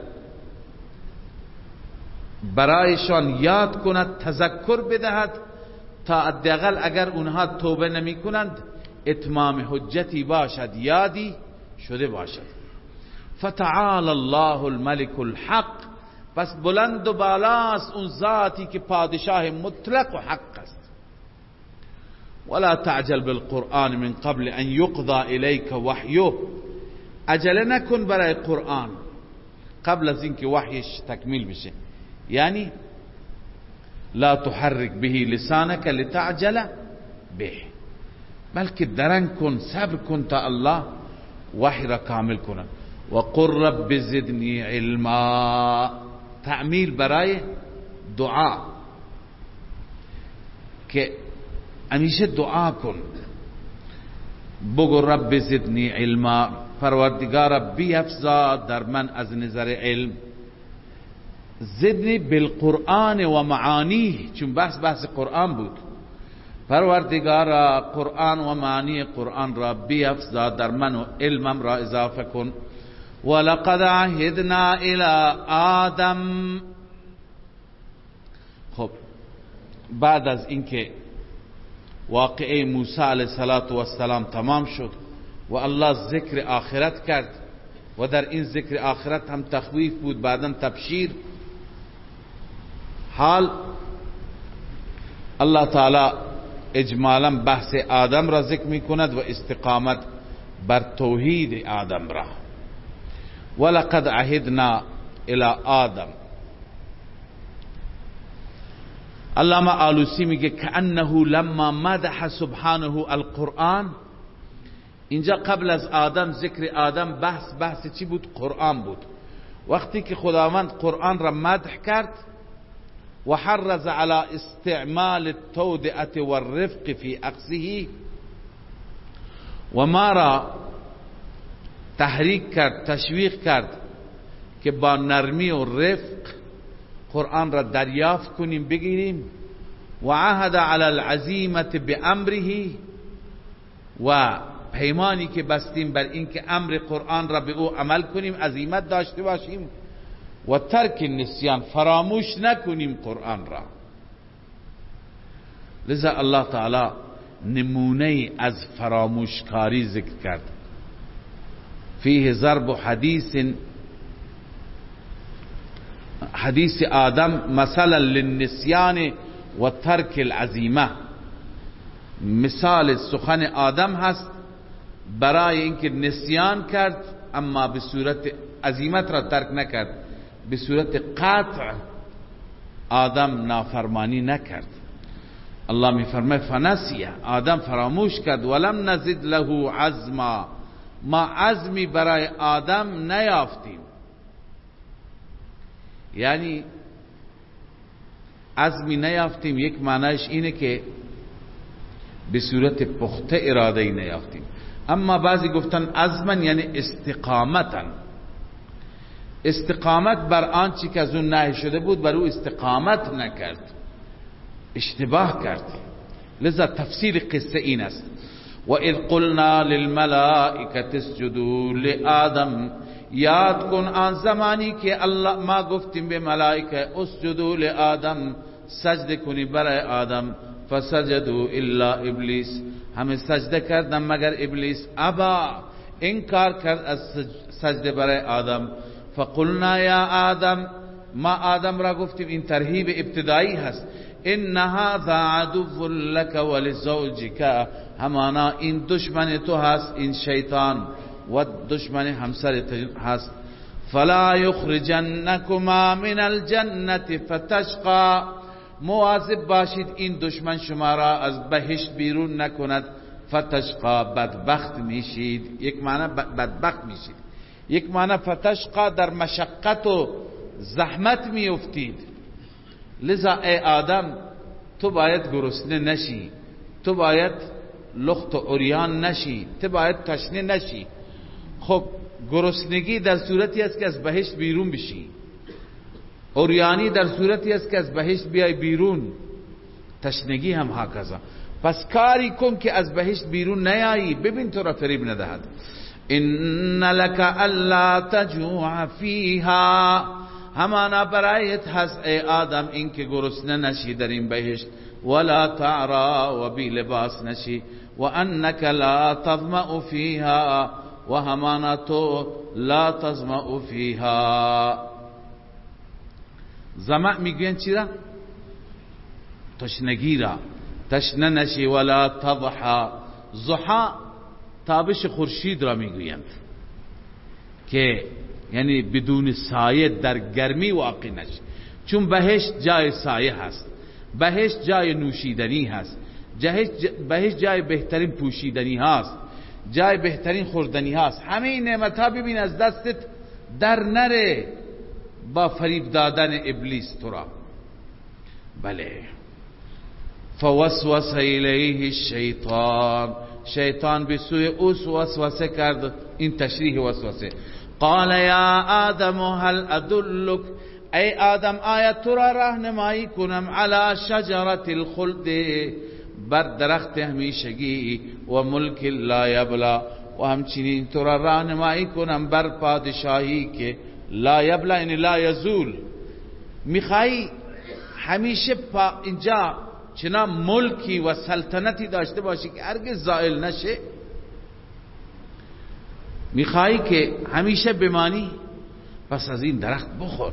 Speaker 2: برایشان یاد کند، تذکر بدهد، تا حداقل اگر اونها توبه نمی کنند اتمام حجتی باشد، یادی شده باشد. فتعال الله الملك الحق، پس بلند و بالاست اون ذاتی که پادشاه مطلق و حق است. ولا تعجل بالقرآن من قبل ان يقضى اليك وحيه، عجله نکن برای قرآن قبل از اینکه وحیش تکمیل بشه. یعنی لا تحرك به لسانك لتعجل به، بلکه درنگ کن، صبر کن تا الله وحی را کامل کنه. و قل رب زدنی علما، تعمیل برای دعا که همیشه دعا کن. بگو رب زدنی علما، پروردگار بیفزا در من از نظر علم. زدنی بالقرآن و معانی، چون بحث بحث قرآن بود. پروردگارا قرآن و معانی قرآن را بیفزا در من و علمم را اضافه کن. ولقد عهدنا الى آدم. خب بعد از اینکه واقعه موسی علیه السلام تمام شد و الله ذکر آخرت کرد و در این ذکر آخرت هم تخویف بود، بعدم تبشیر. حال الله تعالی اجمالا بحث آدم را ذکر می کند و استقامت بر توحید آدم را. ولقد عهدنا الى آدم. علامه آلوسی میگه کأنه لما مدح سبحانه القرآن، اینجا قبل از آدم ذکر آدم بحث بحث چی بود؟ قرآن بود. وقتی که خداوند قرآن را مدح کرد و حرز على استعمال التودعه والرفق في اخذه، و ما را تحریک کرد، تشویق کرد که با نرمی و رفق قرآن را دریافت کنیم، بگیریم. و عهد علی العزیمه بامره، و پیمانی که بستیم بر اینکه امر قرآن را به او عمل کنیم، عزیمت داشته باشیم. و ترک نسیان، فراموش نکنیم قرآن را. لذا الله تعالی نمونه از فراموشکاری ذکر کرد. فیه ضرب حدیث حدیث آدم مثلا للنسیان و ترک العزیمه، مثال سخن آدم هست برای اینکه نسیان کرد اما به صورت عزیمت را ترک نکرد، به صورت قطع آدم نافرمانی نکرد. الله می فرماید فنسیه، آدم فراموش کرد. ولم نزد له عزما، ما عزمی برای آدم نیافتیم. یعنی عزمی نیافتیم، یک معنیش اینه که به صورت پخته اراده نیافتیم. اما بعضی گفتن عزمن یعنی استقامتن، استقامت بر آنچه که از اون نهی شده بود بر او استقامت نکرد، اشتباه کرد. لذا تفسیر قصه این است: و اذ قلنا للملائکه اسجدوا لآدم، یاد کن آن زمانی که الله ما گفتیم به ملائکه اسجدوا لآدم، سجده کنی برای آدم. فسجدوا الا ابلیس، همه سجده کردن مگر ابلیس. ابا، انکار کرد از سجده برای آدم. فقلنا یا آدم، ما آدم را گفتیم، این ترهیب ابتدایی هست، ان هذا عدو لك ولزوجك، همانا این دشمن تو هست، این شیطان، و دشمن همسر هست. فلا یخرجنکما من الجنة فتشقى، مواظب باشید این دشمن شما را از بهشت بیرون نکند. فتشقى، بدبخت میشید. یک معنی بدبخت میشید، یک معنی فتشقى در مشقت و زحمت میافتید. لذا ای آدم، تو باید گرسنه نشی، تو باید لخت و عریان نشی، تو باید تشنه نشی. خب گرسنگی در صورتی است که از بهشت بیرون بشی، عریانی در صورتی است که از بهشت بیای بیرون، تشنگی هم هکذا. پس کاری کن که از بهشت بیرون نیایی، ببین تو را فریب ندهد. ان لك الا تجوع فیها، همانا برایت هست ای آدم این که گرسنه نشی در این بهشت، ولا تعرا، و بی لباس نشی، و انک لا تظمأ فیها، و همانا تو لا تظمأ فیها. ظمأ میگوین چی را؟ تشنگی را، تشنه نشی. ولا تضحى، ضحا تابش خورشید را میگویند که یعنی بدون سایه در گرمی واقع نشی، چون بهشت جای سایه هست، بهشت جای نوشیدنی هست، بهشت جای بهترین پوشیدنی هست، جای بهترین خوردنی هست. همه این نعمت ها ببین از دستت در نره با فریب دادن ابلیس تو را. بله. فوسوس الیه الشیطان، شیطان به سوی او وسوسه کرد. این تشریح وسوسه. قال یا آدم هل ادلک، ای آدم آیا تو را راهنمایی کنم، علی شجرة الخلد، بر درخت همیشگی، و ملک لا یبلا، و همچنین تو را راهنمایی کنم بر پادشاهی که لا یبلا یعنی لا یزول. میخوایی همیشه پا اینجا چنان ملکی و سلطنتی داشته باشی که هرگز زائل نشه؟ میخوایی که همیشه بمانی؟ پس از این درخت بخور.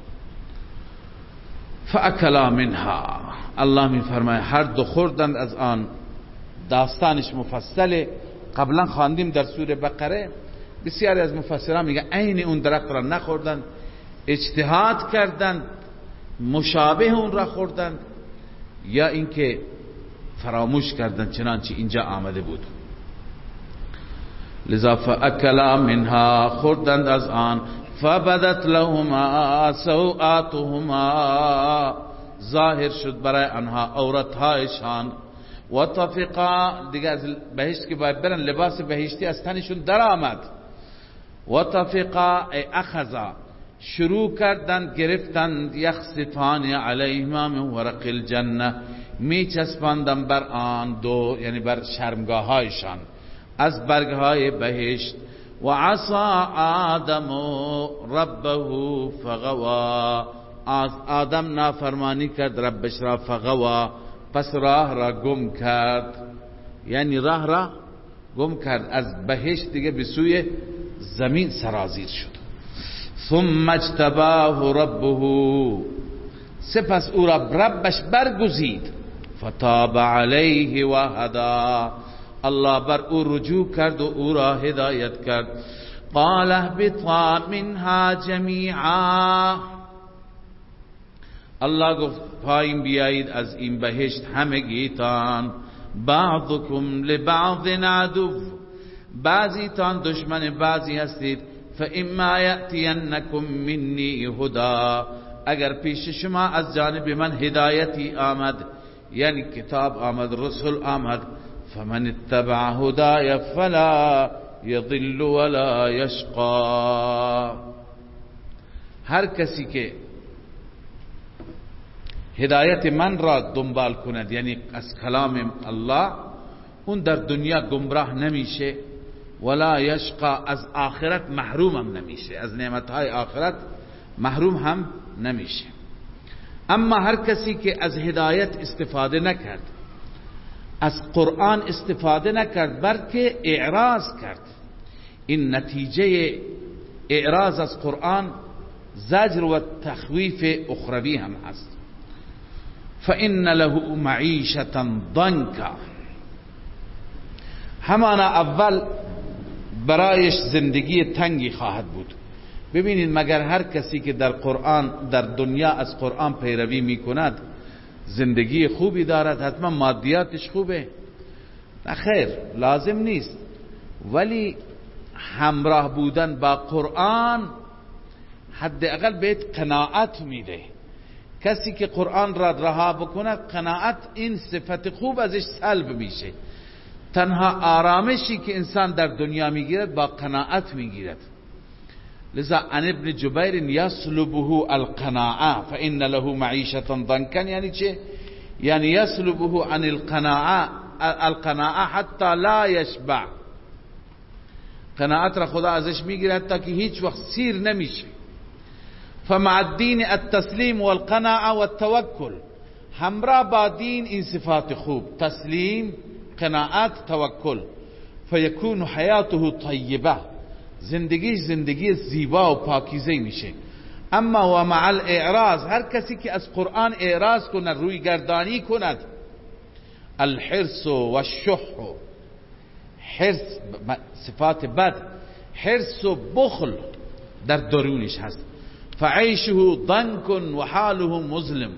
Speaker 2: فاکلا منها، الله میفرماید هر دو خوردند از آن. داستانش مفصله، قبلا خواندیم در سوره بقره. بسیاری از مفسران میگن عین اون درخت را نخوردند، اجتهاد کردند مشابه اون را خوردند، یا اینکه فراموش کردند چنانچه اینجا آمده بود. لذا فاکلا منها، خوردند از آن. فبدت لهما سوآتهما، ظاهر شد برای آنها عورتهایشان. و طفقا، دیگه از بهشت که باید برن لباس بهشتی از تنشون در آمد. و طفقا ای اخذا، شروع کردند گرفتند، یخصفان علیهما من ورق الجنه، می چسباندن بر آن دو، یعنی بر شرمگاه هایشان از برگ های بهشت. و عصا آدم ربه فغوا، آدم نافرمانی کرد ربش را، فغوا پس راه را گم کرد، یعنی راه را گم کرد، از بهشت دیگه به سوی زمین سرازیر شد. ثم اجتباه ربه، سپس او را ربش برگزید. فتاب علیه و هدا، الله بر او رجوع کرد و او را هدایت کرد. قال اهبطا منها جمیعا، الله گفت پایین بیایید از این بهشت همگیتان. بعضکم لبعض عدو، بعضی تان دشمن بعضی هستید. فاما یأتینکم منی هدا، اگر پیش شما از جانب من هدایتی آمد، یعنی کتاب آمد، رسول آمد، فمن اتبع هدای فلا یضل ولا یشقا، هر کسی که هدایت من را دنبال کند، یعنی از کلام الله، اون در دنیا گمراه نمیشه، ولا یشقا، از آخرت محروم هم نمیشه، از نعمتهای آخرت محروم هم نمیشه. اما هر کسی که از هدایت استفاده نکرد، از قرآن استفاده نکرد بلکه اعراض کرد. این نتیجه اعراض از قرآن زجر و تخویف اخروی هم هست. فإن له معیشة ضنکا، همانا اول برایش زندگی تنگی خواهد بود. ببینید مگر هر کسی که در قرآن در دنیا از قرآن پیروی می کند زندگی خوبی دارد؟ حتما مادیاتش خوبه؟ نه خیر، لازم نیست. ولی همراه بودن با قرآن حداقل بهت قناعت میده. کسی که قرآن را رها بکند قناعت، این صفت خوب ازش سلب میشه. تنها آرامشی که انسان در دنیا میگیرد با قناعت میگیرد. لذا عن ابن جبیر یسلبه القناعه فإن له معیشة ضنکا، یعنی چه؟ یعنی یسلبه عن القناعه القناعه حتی لا یشبع. قناعت را خدا ازش میگیرد تا که هیچ وقت سیر نمیشه. فمع الدین التسلیم والقناعه والتوکل، همراه با دین این صفات خوب، تسلیم، قناعت، توکل. فیکون حیاته طیبه، زندگی زندگی زیبا و پاکیزه میشه. اما و مع الاعراض، هر کسی که از قرآن اعراض کند، روی گردانی کند، الحرص و الشح، حرص صفات بد، حرص و بخل در درونش هست. فعیشه ضنک و حاله مظلم،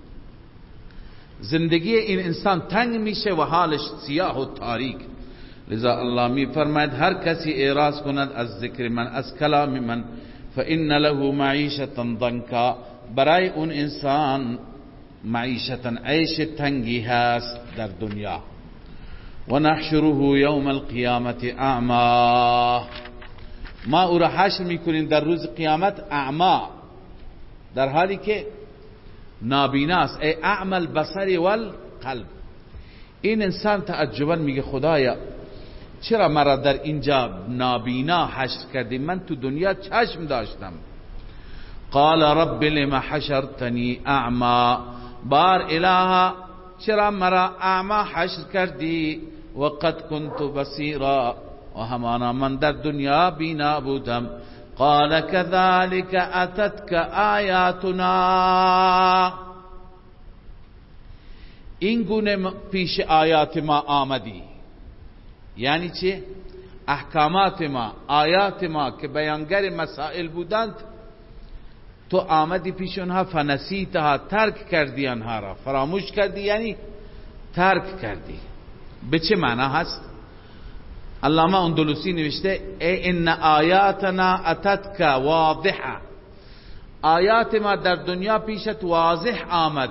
Speaker 2: زندگی این انسان تنگ میشه و حالش سیاه و تاریک. لذا الله می فرماید هر کسی اعراض کند از ذکر من، از کلام من، فإن له معیشة ضنکا، برای اون انسان معیشة عیش تنگی هست در دنیا. و نحشره یوم القیامت اعما، ما او را حشر میکنیم در روز قیامت اعما، در حالی که نابیناست. ای اعما البصر والقلب. این انسان تعجبا میگه خدایا چرا مرا در اینجا نابینا حشر کردی؟ من تو دنیا چشم داشتم. قال رب لما حشرتنی اعما، بار الها چرا مرا اعما حشر کردی؟ وقد كنت بصیرا، و همانا من در دنیا بینا بودم. قال كذلك اتتك آیاتنا، این گونه پیش آیات ما آمدی. یعنی چه؟ احکامات ما، آیات ما که بیانگر مسائل بودند، تو آمدی پیش اونها، فنسیتها، ترک کردی آنها را، فراموش کردی، یعنی ترک کردی. به چه معنا هست؟ علامه اندلسی نوشته ای ان آیاتنا اتتک واضحه، آیات ما در دنیا پیشت واضح آمد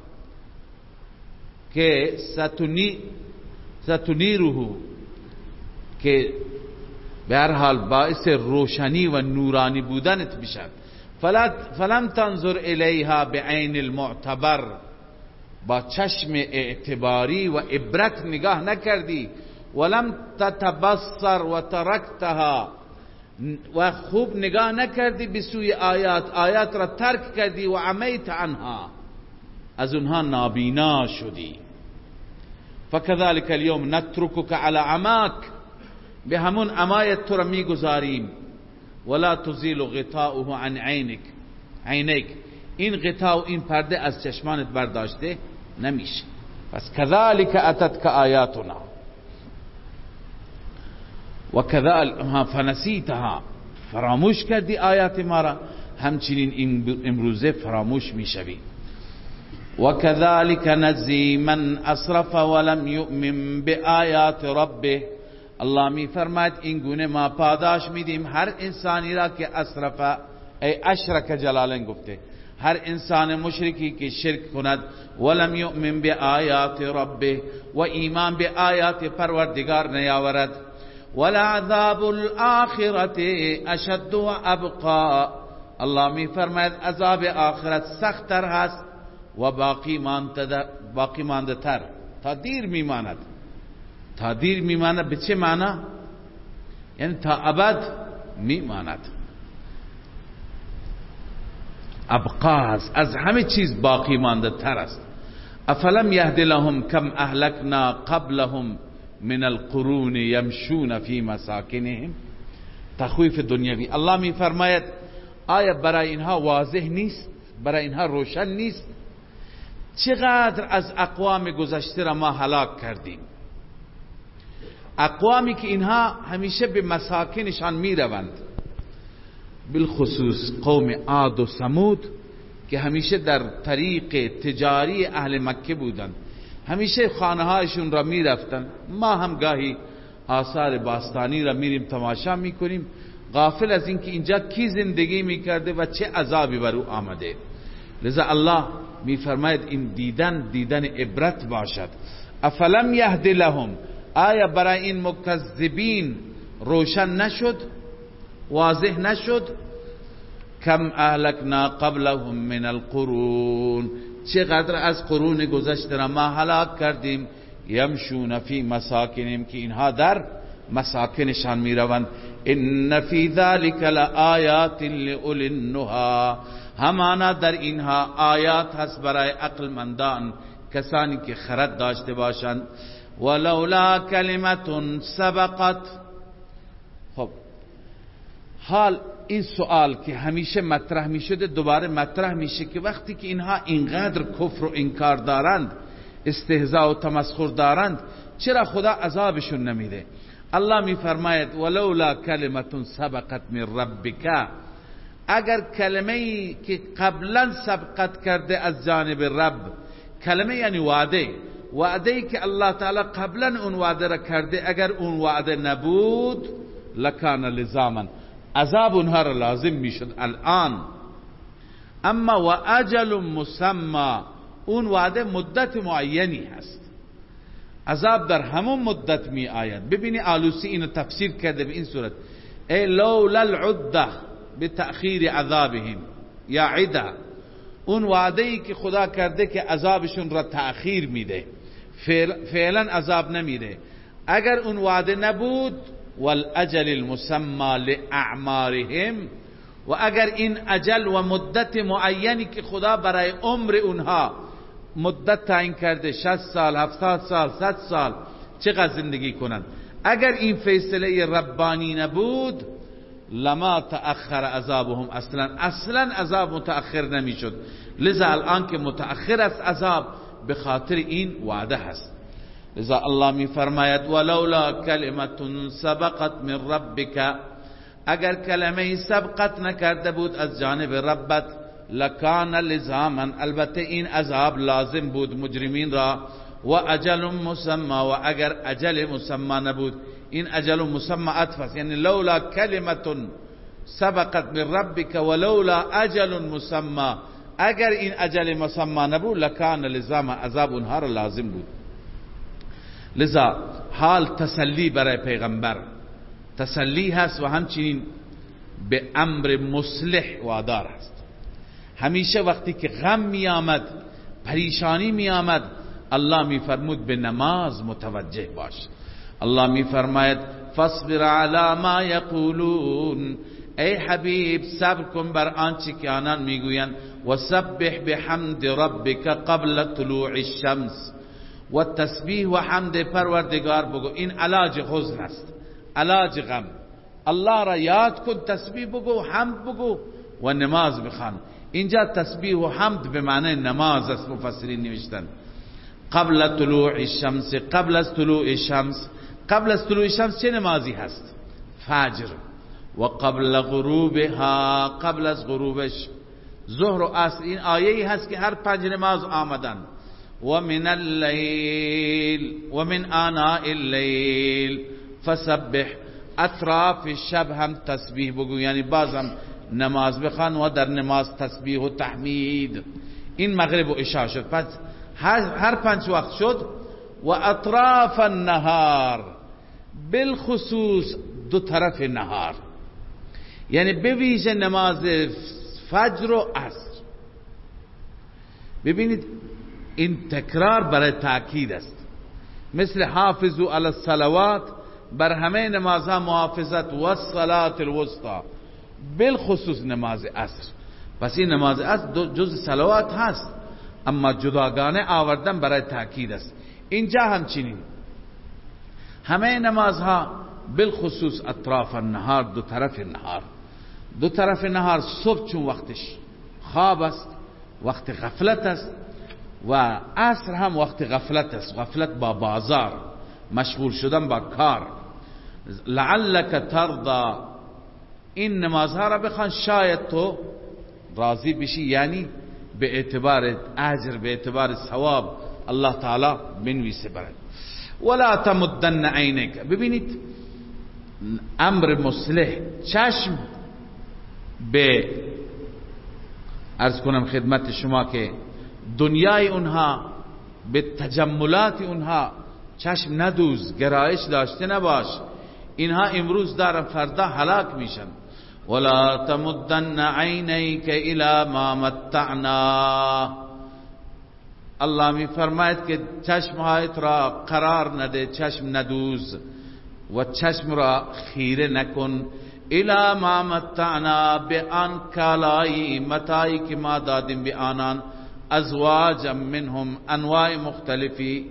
Speaker 2: که ستنی ستنیره، که به هر حال باعث روشنی و نورانی بودنت بشد. فلم تنظر الیها بعین المعتبر، با چشم اعتباری و عبرت نگاه نکردی. ولم تتبصر و ترکتها، و خوب نگاه نکردی به سوی آیات، آیات را ترک کردی. و عمیت عنها، از اونها نابینا شدی. فكذلك اليوم نتركك على عماك، به همون عمایت تو را میگذاریم. ولا تزيل غطاؤه عن عینک، عینک، این غطا و این پرده از چشمانت برداشته نمیشه. پس كذلك اتتك آیاتنا و كذلك فنسیتها، فراموش کردی آیات ما را، همچنین این امروزه فراموش میشوی. وكذلك نجزي من اسرف ولم يؤمن بآیات ربه، الله می فرماید این گونه ما پاداش میدیم هر انسانی را که اسرف، ای اشرک، جلالین گفته هر انسان مشرکی که شرک کند، ولم یؤمن بآیات ربه، و ایمان به آیات پروردگار نیاورد. ولعذاب الآخرة اشد و ابقا، الله می فرماید عذاب آخرت سخت‌تر هست و باقی مانده باقی مانده تر، تا دیر میماند. تا دیر میماند به چه معنا؟ یعنی تا ابد میماند. ابقا است، از همه چیز باقی مانده تر است. افلم یهد لهم کم اهلکنا قبلهم من القرون یمشون فی مساکنهم. تخویف دنیوی. الله می فرماید آیا برای اینها واضح نیست، برای اینها روشن نیست چقدر از اقوام گذشته را ما هلاک کردیم، اقوامی که اینها همیشه به مساکنشان می روند، بالخصوص قوم عاد و ثمود که همیشه در طریق تجاری اهل مکه بودند، همیشه خانه هایشون را می رفتن. ما هم گاهی آثار باستانی را میریم تماشا میکنیم، غافل از اینکه اینجا کی زندگی میکرده و چه عذابی بر او آمده. لذا الله میفرماید این دیدن دیدن عبرت باشد. افلم یهد لهم، آیا برای این مکذبین روشن نشد، واضح نشد؟ کم اهلکنا قبلهم من القرون، چقدر از قرون گذشته را ما هلاک کردیم، یمشون فی مساکنهم، که اینها در مساکنشان می روند. ان فی ذلک لآیات لأولی النهی، همانا در اینها آیات هست برای عقل مندان، کسانی که خرد داشته باشند. ولولا کلمة سبقت. خب حال این سوال که همیشه مطرح می شده دوباره مطرح میشه که وقتی که اینها اینقدر کفر و انکار دارند، استهزاء و تمسخر دارند، چرا خدا عذابشون نمیده؟ الله می فرماید ولولا کلمة سبقت من ربک، اگر کلمه‌ای که قبلا سبقت کرده از جانب رب، کلمه یعنی وعده، وعده‌ای که الله تعالی قبلا اون وعده را کرده، اگر اون وعده نبود لکان لزاما، عذاب اونها را لازم میشد الان. اما و اجل مسمى، اون وعده مدت معینی هست، عذاب در همون مدت می آید. ببینی آلوسی اینو تفسیر کرده به این صورت: ای لولا العده بتأخیر عذابهم، یا عده، اون وعده ای که خدا کرده که عذابشون را تأخیر میده، فعلا عذاب نمیده، اگر اون وعده نبود، والاجل المسمى لاعمارهم، و اگر این اجل و مدت معینی که خدا برای عمر اونها مدت تعیین کرده، شصت سال، هفتاد سال، صد سال، چقدر زندگی کنند، اگر این فیصله ربانی نبود، لما تأخر عذابهم اصلا، اصلا عذاب متأخر نمیشد. لذا الان که متأخر است عذاب، به خاطر این وعده هست. لذا الله می فرماید ولولا کلمة سبقت من ربک، اگر کلمه سبقت نکرده بود از جانب ربت، لکان لزاما، البته این عذاب لازم بود مجرمین را، و اجل مسمى، و اگر اجل مسمى نبود، این اجل مسمى عطف، یعنی لولا کلمة سبقت من ربک ولولا اجل مسمى، اگر این اجل مسمى نبود لکان لزاما، عذاب اونها را لازم بود. لذا حال تسلی برای پیغمبر، تسلی هست و همچنین به امر مصلح وادار هست. همیشه وقتی که غم می آمد، پریشانی می آمد، الله می فرمود به نماز متوجه باش. الله می فرماید فاصبر علی ما یقولون، ای حبیب صبر کن بر آنچه که آنان میگویند، و سبح بحمد ربک قبل طلوع الشمس، و تسبیح و حمد پروردگار بگو. این علاج حزن است، علاج غم. الله را یاد کن، تسبیح بگو، حمد بگو و نماز بخوان. اینجا تسبیح و حمد به معنی نماز است، مفسرین نوشتن. قبل طلوع الشمس، قبل از طلوع الشمس، قبل از طلوع الشمس چه نمازی هست؟ فجر. و قبل غروبها، قبل از غروبش ظهر و عصر. این آیه‌ای هست که هر پنج نماز آمدن. و من اللیل و من آناء اللیل فسبح، اطراف شب هم تسبیح بگو، یعنی بازم نماز بخوان و در نماز تسبیح و تحمید. این مغرب و عشاء شد، پس هر پنج وقت شد. و اطراف النهار، بالخصوص دو طرف نهار، یعنی به ویژه نماز فجر و عصر. ببینید این تکرار برای تاکید است، مثل حافظوا علی الصلوات، بر همه نمازها محافظت، و الصلاة الوسطى، بالخصوص نماز عصر. پس این نماز عصر جز صلوات هست، اما جداگانه آوردن برای تاکید است. اینجا همچنین همه نمازها بالخصوص اطراف النهار، دو طرف نهار، دو طرف نهار، صبح چون وقتش خواب است، وقت غفلت است، و عصر هم وقت غفلت است، غفلت با بازار، مشغول شدن با کار. لعلک ترضى، این نمازها را بخوان شاید تو راضی بشی، یعنی به اعتبار اجر، به اعتبار ثواب الله تعالی بنویسه برای. ولا تمدن عینک، ببینید امر مصلح، چشم به عرض کنم خدمت شما که دنیای اونها، به تجملات اونها چشم ندوز، گرایش داشته نباش. اینها امروز دارن فردا هلاک میشن. ولا تمدن عینیک الی ما متعنا، الله می فرماید که چشمهایت را قرار نده، چشم ندوز و چشم را خیره نکن. الی ما متعنا، به آن کالایی متاعی که ما دادیم به آنان، ازواج منهم، انواع مختلفی،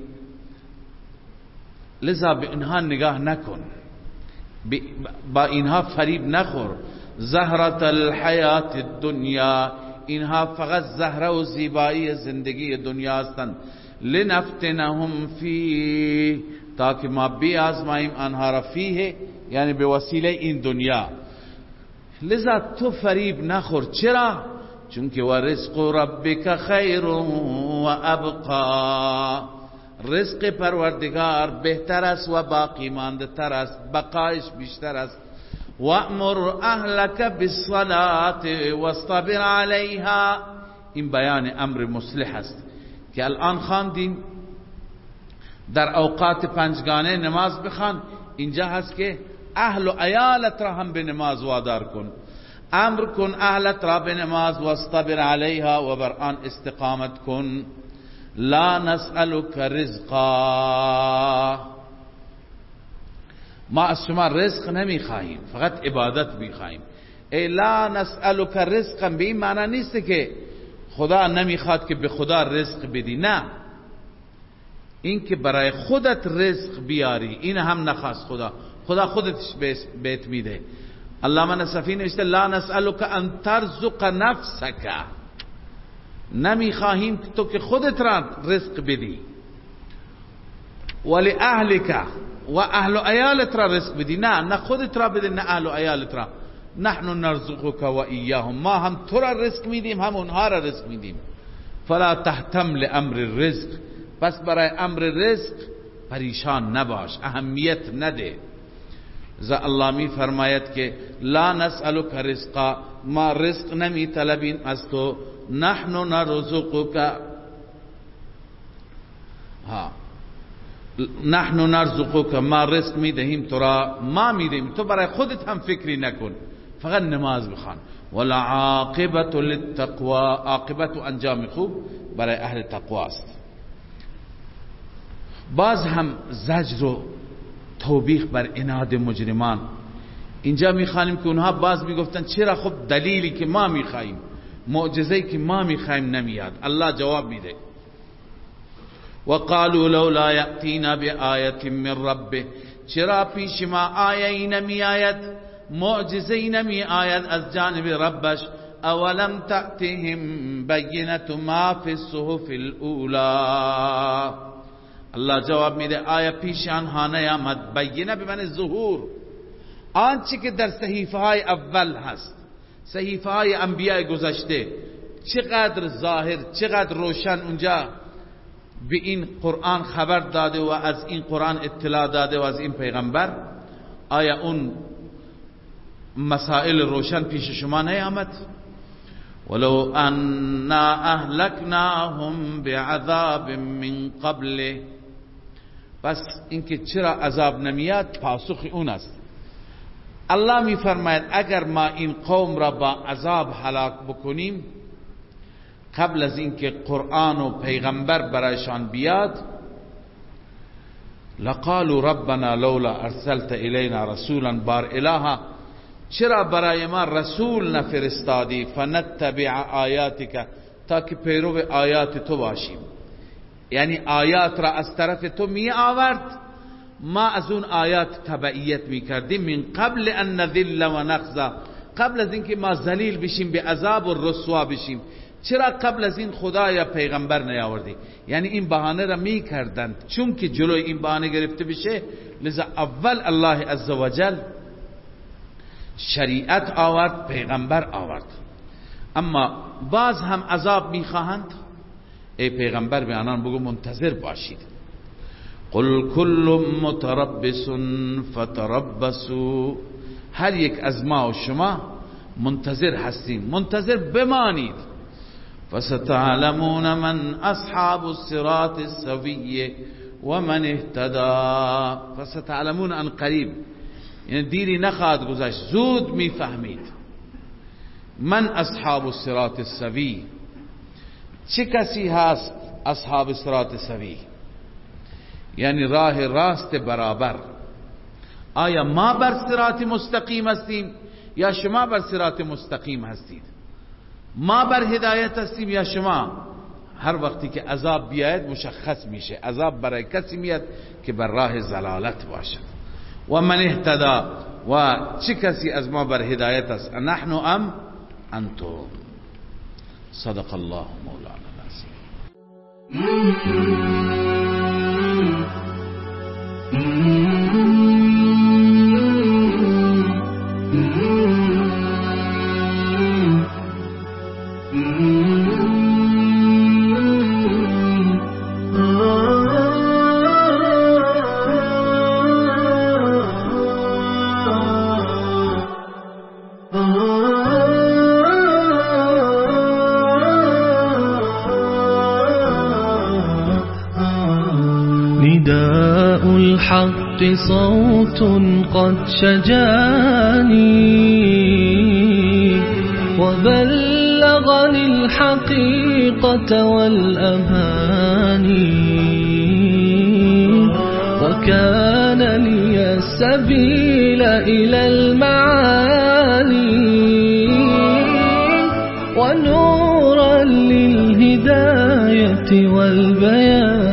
Speaker 2: لذا به اینها نگاه نکن، با اینها فریب نخور. زهرت الحیات الدنیا، اینها فقط زهره و زیبایی زندگی دنیا هستند. لنفتنهم فی، تاکہ ما بیازماییم آنها را فیه، یعنی به وسیله این دنیا. لذا تو فریب نخور. چرا؟ چونکه و رزق ربک خیر و ابقا، رزق پروردگار بهتر است و باقی مانده تر است، بقایش بیشتر است. وَأْمُرْ أَهْلَكَ بِالصَّلَاةِ وَاصْطَبِرْ عَلَيْهَا، این بیان امر مصلح است که الان خواندیم. در اوقات پنجگانه نماز بخوان، اینجا هست که اهل و عیالت را هم به نماز وادار کن. امر کن اهلت را به نماز، واصطبر علیها، و بر آن استقامت کن. لا نسألك رزقا، ما از شما رزق نمی خواهیم، فقط عبادت می خواهیم. ای لا نسألك رزقا، به این معنی نیست که خدا نمی خواد که به خدا رزق بدی، نه، این که برای خودت رزق بیاری، این هم نخواست خدا، خدا خودتش بهت میده. علامه نصفی نوشته لا نسألك ان ترزق نفسك، نمی خواهیم تو که خودت را رزق بدی. ولی اهلک، و اهل و عیالت را رزق بدی، نه نه خودت را بده، نه اهل و عیالت را. نحن نرزقك و ایاهم، ما هم تو را رزق میدیم، هم اونها را رزق میدیم. فلا تهتم لامر الرزق، پس برای امر رزق پریشان نباش، اهمیت نده. ذا الله می فرماید که لا نسألك رزقا، ما رزق نمی طلبیم از تو. نحن نرزقك، ها نحن نرزقك، ما رزق می دهیم تو را، ما می دهیم، تو برای خودت هم فکری نکن، فقط نماز بخوان. ولا عاقبت للتقوى، عاقبت و انجام خوب برای اهل تقوی است. باز هم زجر و توبیخ بر عناد مجرمان. اینجا میخوانیم که اونها باز میگفتن چرا خب دلیلی که ما میخوایم، معجزه‌ای که ما میخوایم نمیاد. الله جواب میده وقالوا لولا یأتینا بآیة من ربه، چرا پیش ما آیه‌ای نمی آید، معجزه‌ای نمی آید از جانب ربش. اولم تأتهم بینة ما فی الصحف الاولی، الله جواب میده آیا پیش آنها نیامد، بینه به معنی ظهور، آنچه که در صحیفه های اول هست، صحیفه های انبیاء گذشته، چقدر ظاهر، چقدر روشن اونجا به این قرآن خبر داده و از این قرآن اطلاع داده و از این پیغمبر. آیا اون مسائل روشن پیش شما نیامد؟ ولو انا اهلکناهم بعذاب من قبل، پس اینکه چرا عذاب نمیاد پاسخ اون است. الله می فرماید اگر ما این قوم را با عذاب هلاک بکنیم قبل از اینکه قرآن و پیغمبر برایشان بیاد، لقالوا ربنا لولا ارسلت الینا رسولا، بار الها چرا برای ما رسول نفرستادی، فنتبع آیاتک، تا که پیرو آیات تو باشیم. یعنی آیات را از طرف تو می آورد، ما از اون آیات تبعیت می کردیم. من قبل ان نذل و نخزى، قبل از اینکه ما ذلیل بشیم، به عذاب و رسوا بشیم. چرا قبل از این خدا یا پیغمبر نیاوردی؟ یعنی این بهانه را می کردند چون که جلوی این بهانه گرفته بشه، لذا اول الله عزوجل شریعت آورد، پیغمبر آورد. اما باز هم عذاب می خواهند، ای پیغمبر به آنان بگو منتظر باشید. قل کل متربص فتربصوا، هر یک از ما و شما منتظر هستیم، منتظر بمانید. فستعلمون من اصحاب الصراط السوی و من اهتدى. فستعلمون ان قریب، یعنی دیری نخواهد گذشت، زود میفهمید. من اصحاب الصراط السوی، چه کسی هست اصحاب الصراط السوی؟ یعنی راه راست برابر. آیا ما بر صراط مستقیم هستیم یا شما بر صراط مستقیم هستید؟ ما بر هدایت هستیم یا شما؟ هر وقتی که عذاب بیاید مشخص میشه. عذاب برای کسی میاد که بر راه ضلالت باشد. و من اهتدى، و چه کسی از ما بر هدایت است؟ نحن ام انتم. صدق الله مولانا العظیم.
Speaker 1: نداء الحق صوت قد شجاني وبلغني الحقيقة والأماني، وكان لي السبيل إلى المعاني ونورا للهداية والبيان.